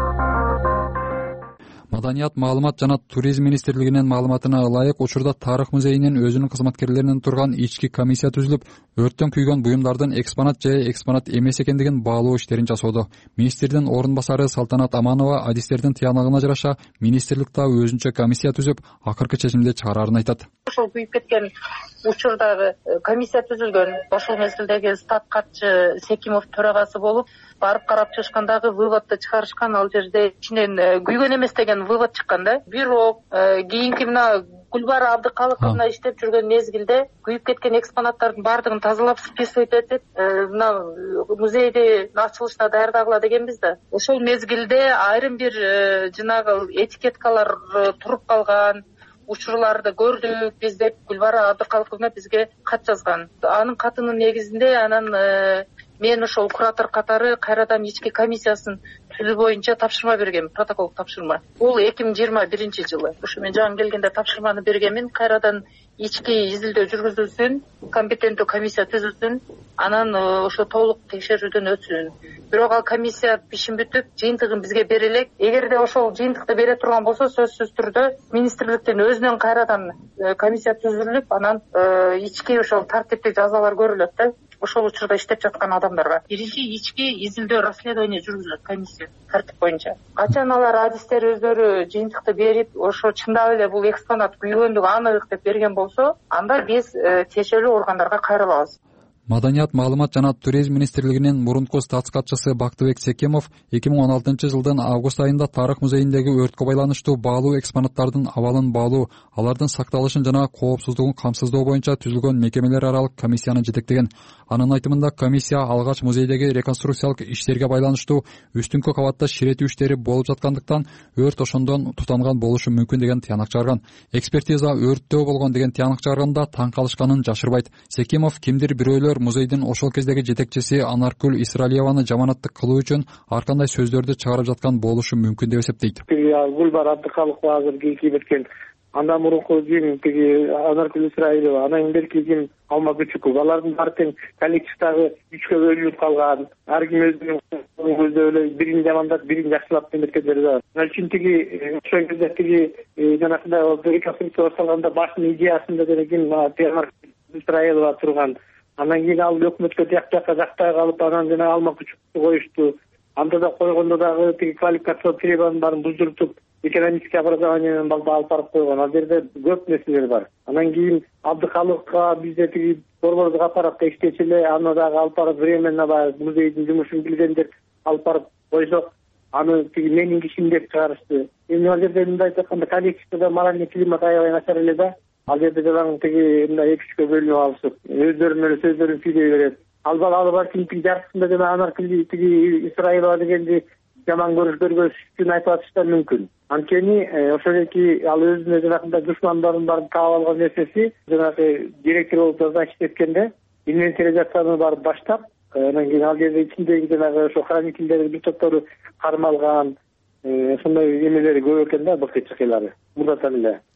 Маданият, маалымат жана туризм министрлигинин маалыматына ылайык, учурда тарых музейинин өзүнүн кызматкерлеринен турган ички комиссия түзүлүп, өрттөн күйгөн буюмдардын экспонат же экспонат эмес экендигин баалоо иштерин жасоодо. Министрдин орун басары Салтанат Аманова адистердин тыянагына жараша министрликте өзүнчө комиссия түзүп, акыркы чечимди чыгарарын айтат. Ошол күйүп кеткен учурдагы комиссия түзүлгөн. Ошол мезгилдеги стат катчы Секимов төрагасы болуп, барып карап чыгышкандагы выводду чыгарышкан. Ал жерде ичинен күйгөн эмес деген вывод чыккан да. Бирок кийинки мына Гүлбара Абдыкалыковна иштеп жүргөн мезгилде күйүп кеткен экспонаттардын баардыгын тазалап списывать этип, мына музейди ачылышына даярдагыла дегенбиз да. Ошол мезгилде айрым бир жанагы этикеткалар туруп калган учурларды көрдүк биз деп Гүлбара Абдыкалыковна бизге кат жазган. Анын катынын негизинде анан мен ошол куратор катары кайрадан ички комиссиясын түзүү боюнча тапшырма бергем, протокол тапшырма. Бул эки миң жыйырма биринчи жылы. Ошо мен жаңы келгенде тапшырманы бергемин, кайрадан ички изилдөө жүргүзүлсүн, компетенттүү комиссия түзүлсүн, анан ошо толук текшерүүдөн өтсүн. Бирок ал комиссия ишин бүтүп, жыйынтыгын бизге бере элек. Эгерде ошол жыйынтыкты бере турган болсо, сөзсүз түрдө министрликтин өзүнөн кайрадан комиссия түзүлүп, анан ички ошол тартиптик жазалар көрүлөт да. Ошол учурда иштеп жаткан адамдарга биринчи ички изилдөө расследование жүргүзүлөт комиссия тартип боюнча. Качан алар адистер өздөрү жыйынтыкты берип, ошо чындап эле бул экспонат күйгөндүгү анык деп берген болсо, анда биз тиешелүү органдарга кайрылабыз. Маданият, маалымат жана туризм министрлигинин мурунку статс катчысы Бактыбек Секимов эки миң он алтынчы жылдын август айында тарых музейиндеги өрткө байланыштуу баалуу экспонаттардын абалын баалуу, алардын сакталышын жана коопсуздугун камсыздоо боюнча түзүлгөн мекемелер аралык комиссияны жетектеген. Анын айтымында комиссия алгач музейдеги реконструкциялык иштерге байланыштуу үстүңкү кабатта ширетүү иштери болуп жаткандыктан өрт ошондон тутанган болушу мүмкүн деген тыянак чыгарган. Экспертиза өрттөө болгон деген тыянак чыгарганда таң калышканын жашырбайт. Секимов кимдир бирөөлөр музейдин ошол кездеги жетекчиси Анаркүл Исраилиеваны жаманаттык кылуу үчүн ар кандай сөздөрдү чыгарып жаткан болушу мүмкүн деп эсептейт. Гүлбара Абдыкалыкова азыр кийинки кеткен. Андан мурунку кийин тиги Анаркүл Исраилова, анан берки кийин Алма Күчүков, алардын баары тең коллективдагы үчкө бөлүнүп калган. Ар ким өзүнүн көзү эле бирин жамандап, бирин жакшылап деметкендер бар. Ал үчүн тиги ошол кезде тиги жанагындай реконструкция башталганда башынын идеясында деген Анаркүл Исраилова турган. Анан кийин ал өкмөткө тияк жакка жактай калып, анан жана Алма Күчүктү коюшту. Анда да койгондо дагы тиги квалификациялык требованиялардын баарын буздуртуп, экономический образованиенин балды алып барып койгон. Ал жерде көп нерселер бар. Анан кийин Абдыкалыковго бизде тиги борбордук аппаратта иштечү эле, аны дагы алып барып временно баягы музейдин жумушун билгендер алып барып койсок, аны тиги менин кишим деп чыгарышты. Эми ал жерде мындай айтканда коллективде моральный климат аябай начар эле да. Ал жерде жанагы тиги мындай эки үчкө бөлүнүп алышып, өздөрүнүн эле сөздөрүн сүйлөй берет. Ал бала ал балким тиги жартысында жана Анаркүл тиги Исраилова дегенди жаман көрүш көргөз үчүн айтып атыштар мүмкүн. Анткени ошол эки ал өзүнө жанагындай душмандарын баарын таап алган нерсеси, жанагы директор болуп назначить эткенде инвентаризацияны барып баштап, анан кийин ал жерде ичиндеги жанагы ошо хранительдердин бир топтору кармалган, ошондой эмелери көп экен да, быкчыкыйлары. Мурдатан эле.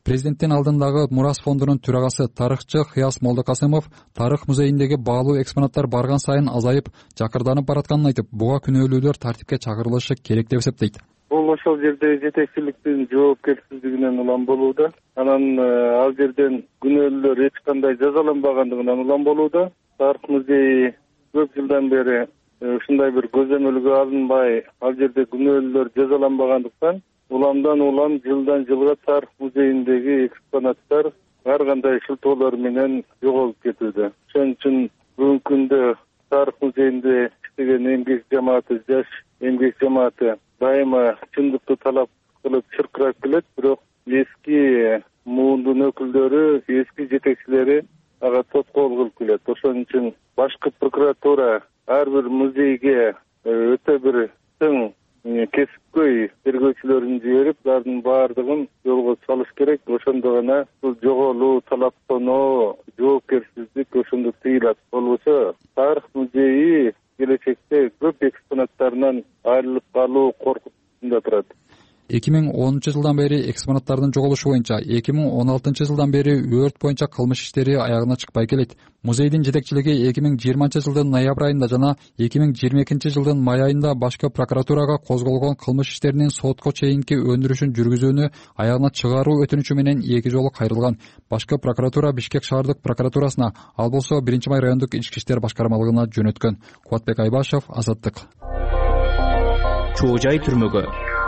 президенттин алдындагы мурас фондунун төрагасы тарыхчы Хыяс Молдокасымов тарых музейиндеги баалуу экспонаттар барган сайын азайып, жакырданып баратканын айтып, буга күнөөлүүлөр тартипке чакырылышы керек деп эсептейт. Бул ошол жерде жетекчиликтин жоопкерсиздигинен улам болууда. Анан ал жерден күнөөлөр эч кандай жазаланбагандыгынан улам болууда. Тарых музейи көп жылдан бери ушундай бир көзөмөлгө алынбай, ал жерде күнөөлөр жазаланбагандыктан уламдан улам жылдан жылга тарых музейиндеги экспонаттар ар кандай шылтоолор менен жоголуп кетүүдө. Ошон үчүн бүгүнкү күндө тарых музейинде иштеген эмгек жамааты, жаш эмгек жамааты дайыма чындыкты талап кылып чыркырап келет, бирок эски муундун өкүлдөрү, эски жетекчилери ага тоскоол кылып келет. Ошон үчүн башкы прокуратура ар бир музейге өтө бир чың кесипкөй тергөөчүлөрүн жиберип, алардын баардыгын жолго салыш керек. Ошондо гана бул жоголуу, талаптануу, жоопкерсиздик ошондо тыйылат. Болбосо тарых музейи келечекте көп экспонаттарынан айрылып калуу коркунучунда турат. эки миң онунчу жылдан бери экспонаттардын жоголушу боюнча эки миң он алтынчы жылдан бери өрт боюнча кылмыш иштери аягына чыкпай келет. Музейдин жетекчилиги эки миң жыйырманчы жылдын ноябрь айында жана эки миң жыйырма экинчи жылдын май айында башкы прокуратурага козголгон кылмыш иштеринин сотко чейинки өндүрүшүн жүргүзүүнү аягына чыгаруу өтүнүчү менен эки жолу кайрылган. Башкы прокуратура Бишкек шаардык прокуратурасына, ал болсо биринчи май райондук ички иштер башкармалыгына жөнөткөн. Кубатбек Айбашев, Азаттык. Чоо жай түрмөгө.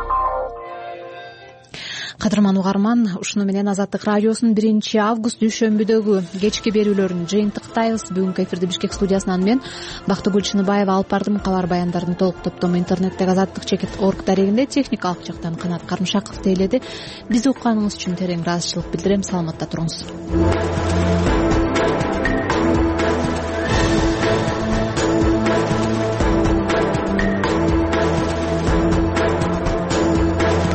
Кадырман угарман, ушуну менен Азаттык радиосунун биринчи август дүйшөмбүдөгү кечки берүүлөрүн жыйынтыктайбыз. Бүгүнкү эфирде Бишкек студиясынан мен Бактыгүл Чыныбаева алып бардым. Калар баяндардын толук топтому интернеттеги азаттык чекит орг дарегинде, техникалык жактан Канат Карымшаков тейледи. Бизди укканыңыз үчүн терең ыраазычылык билдирем. Саламатта туруңуз.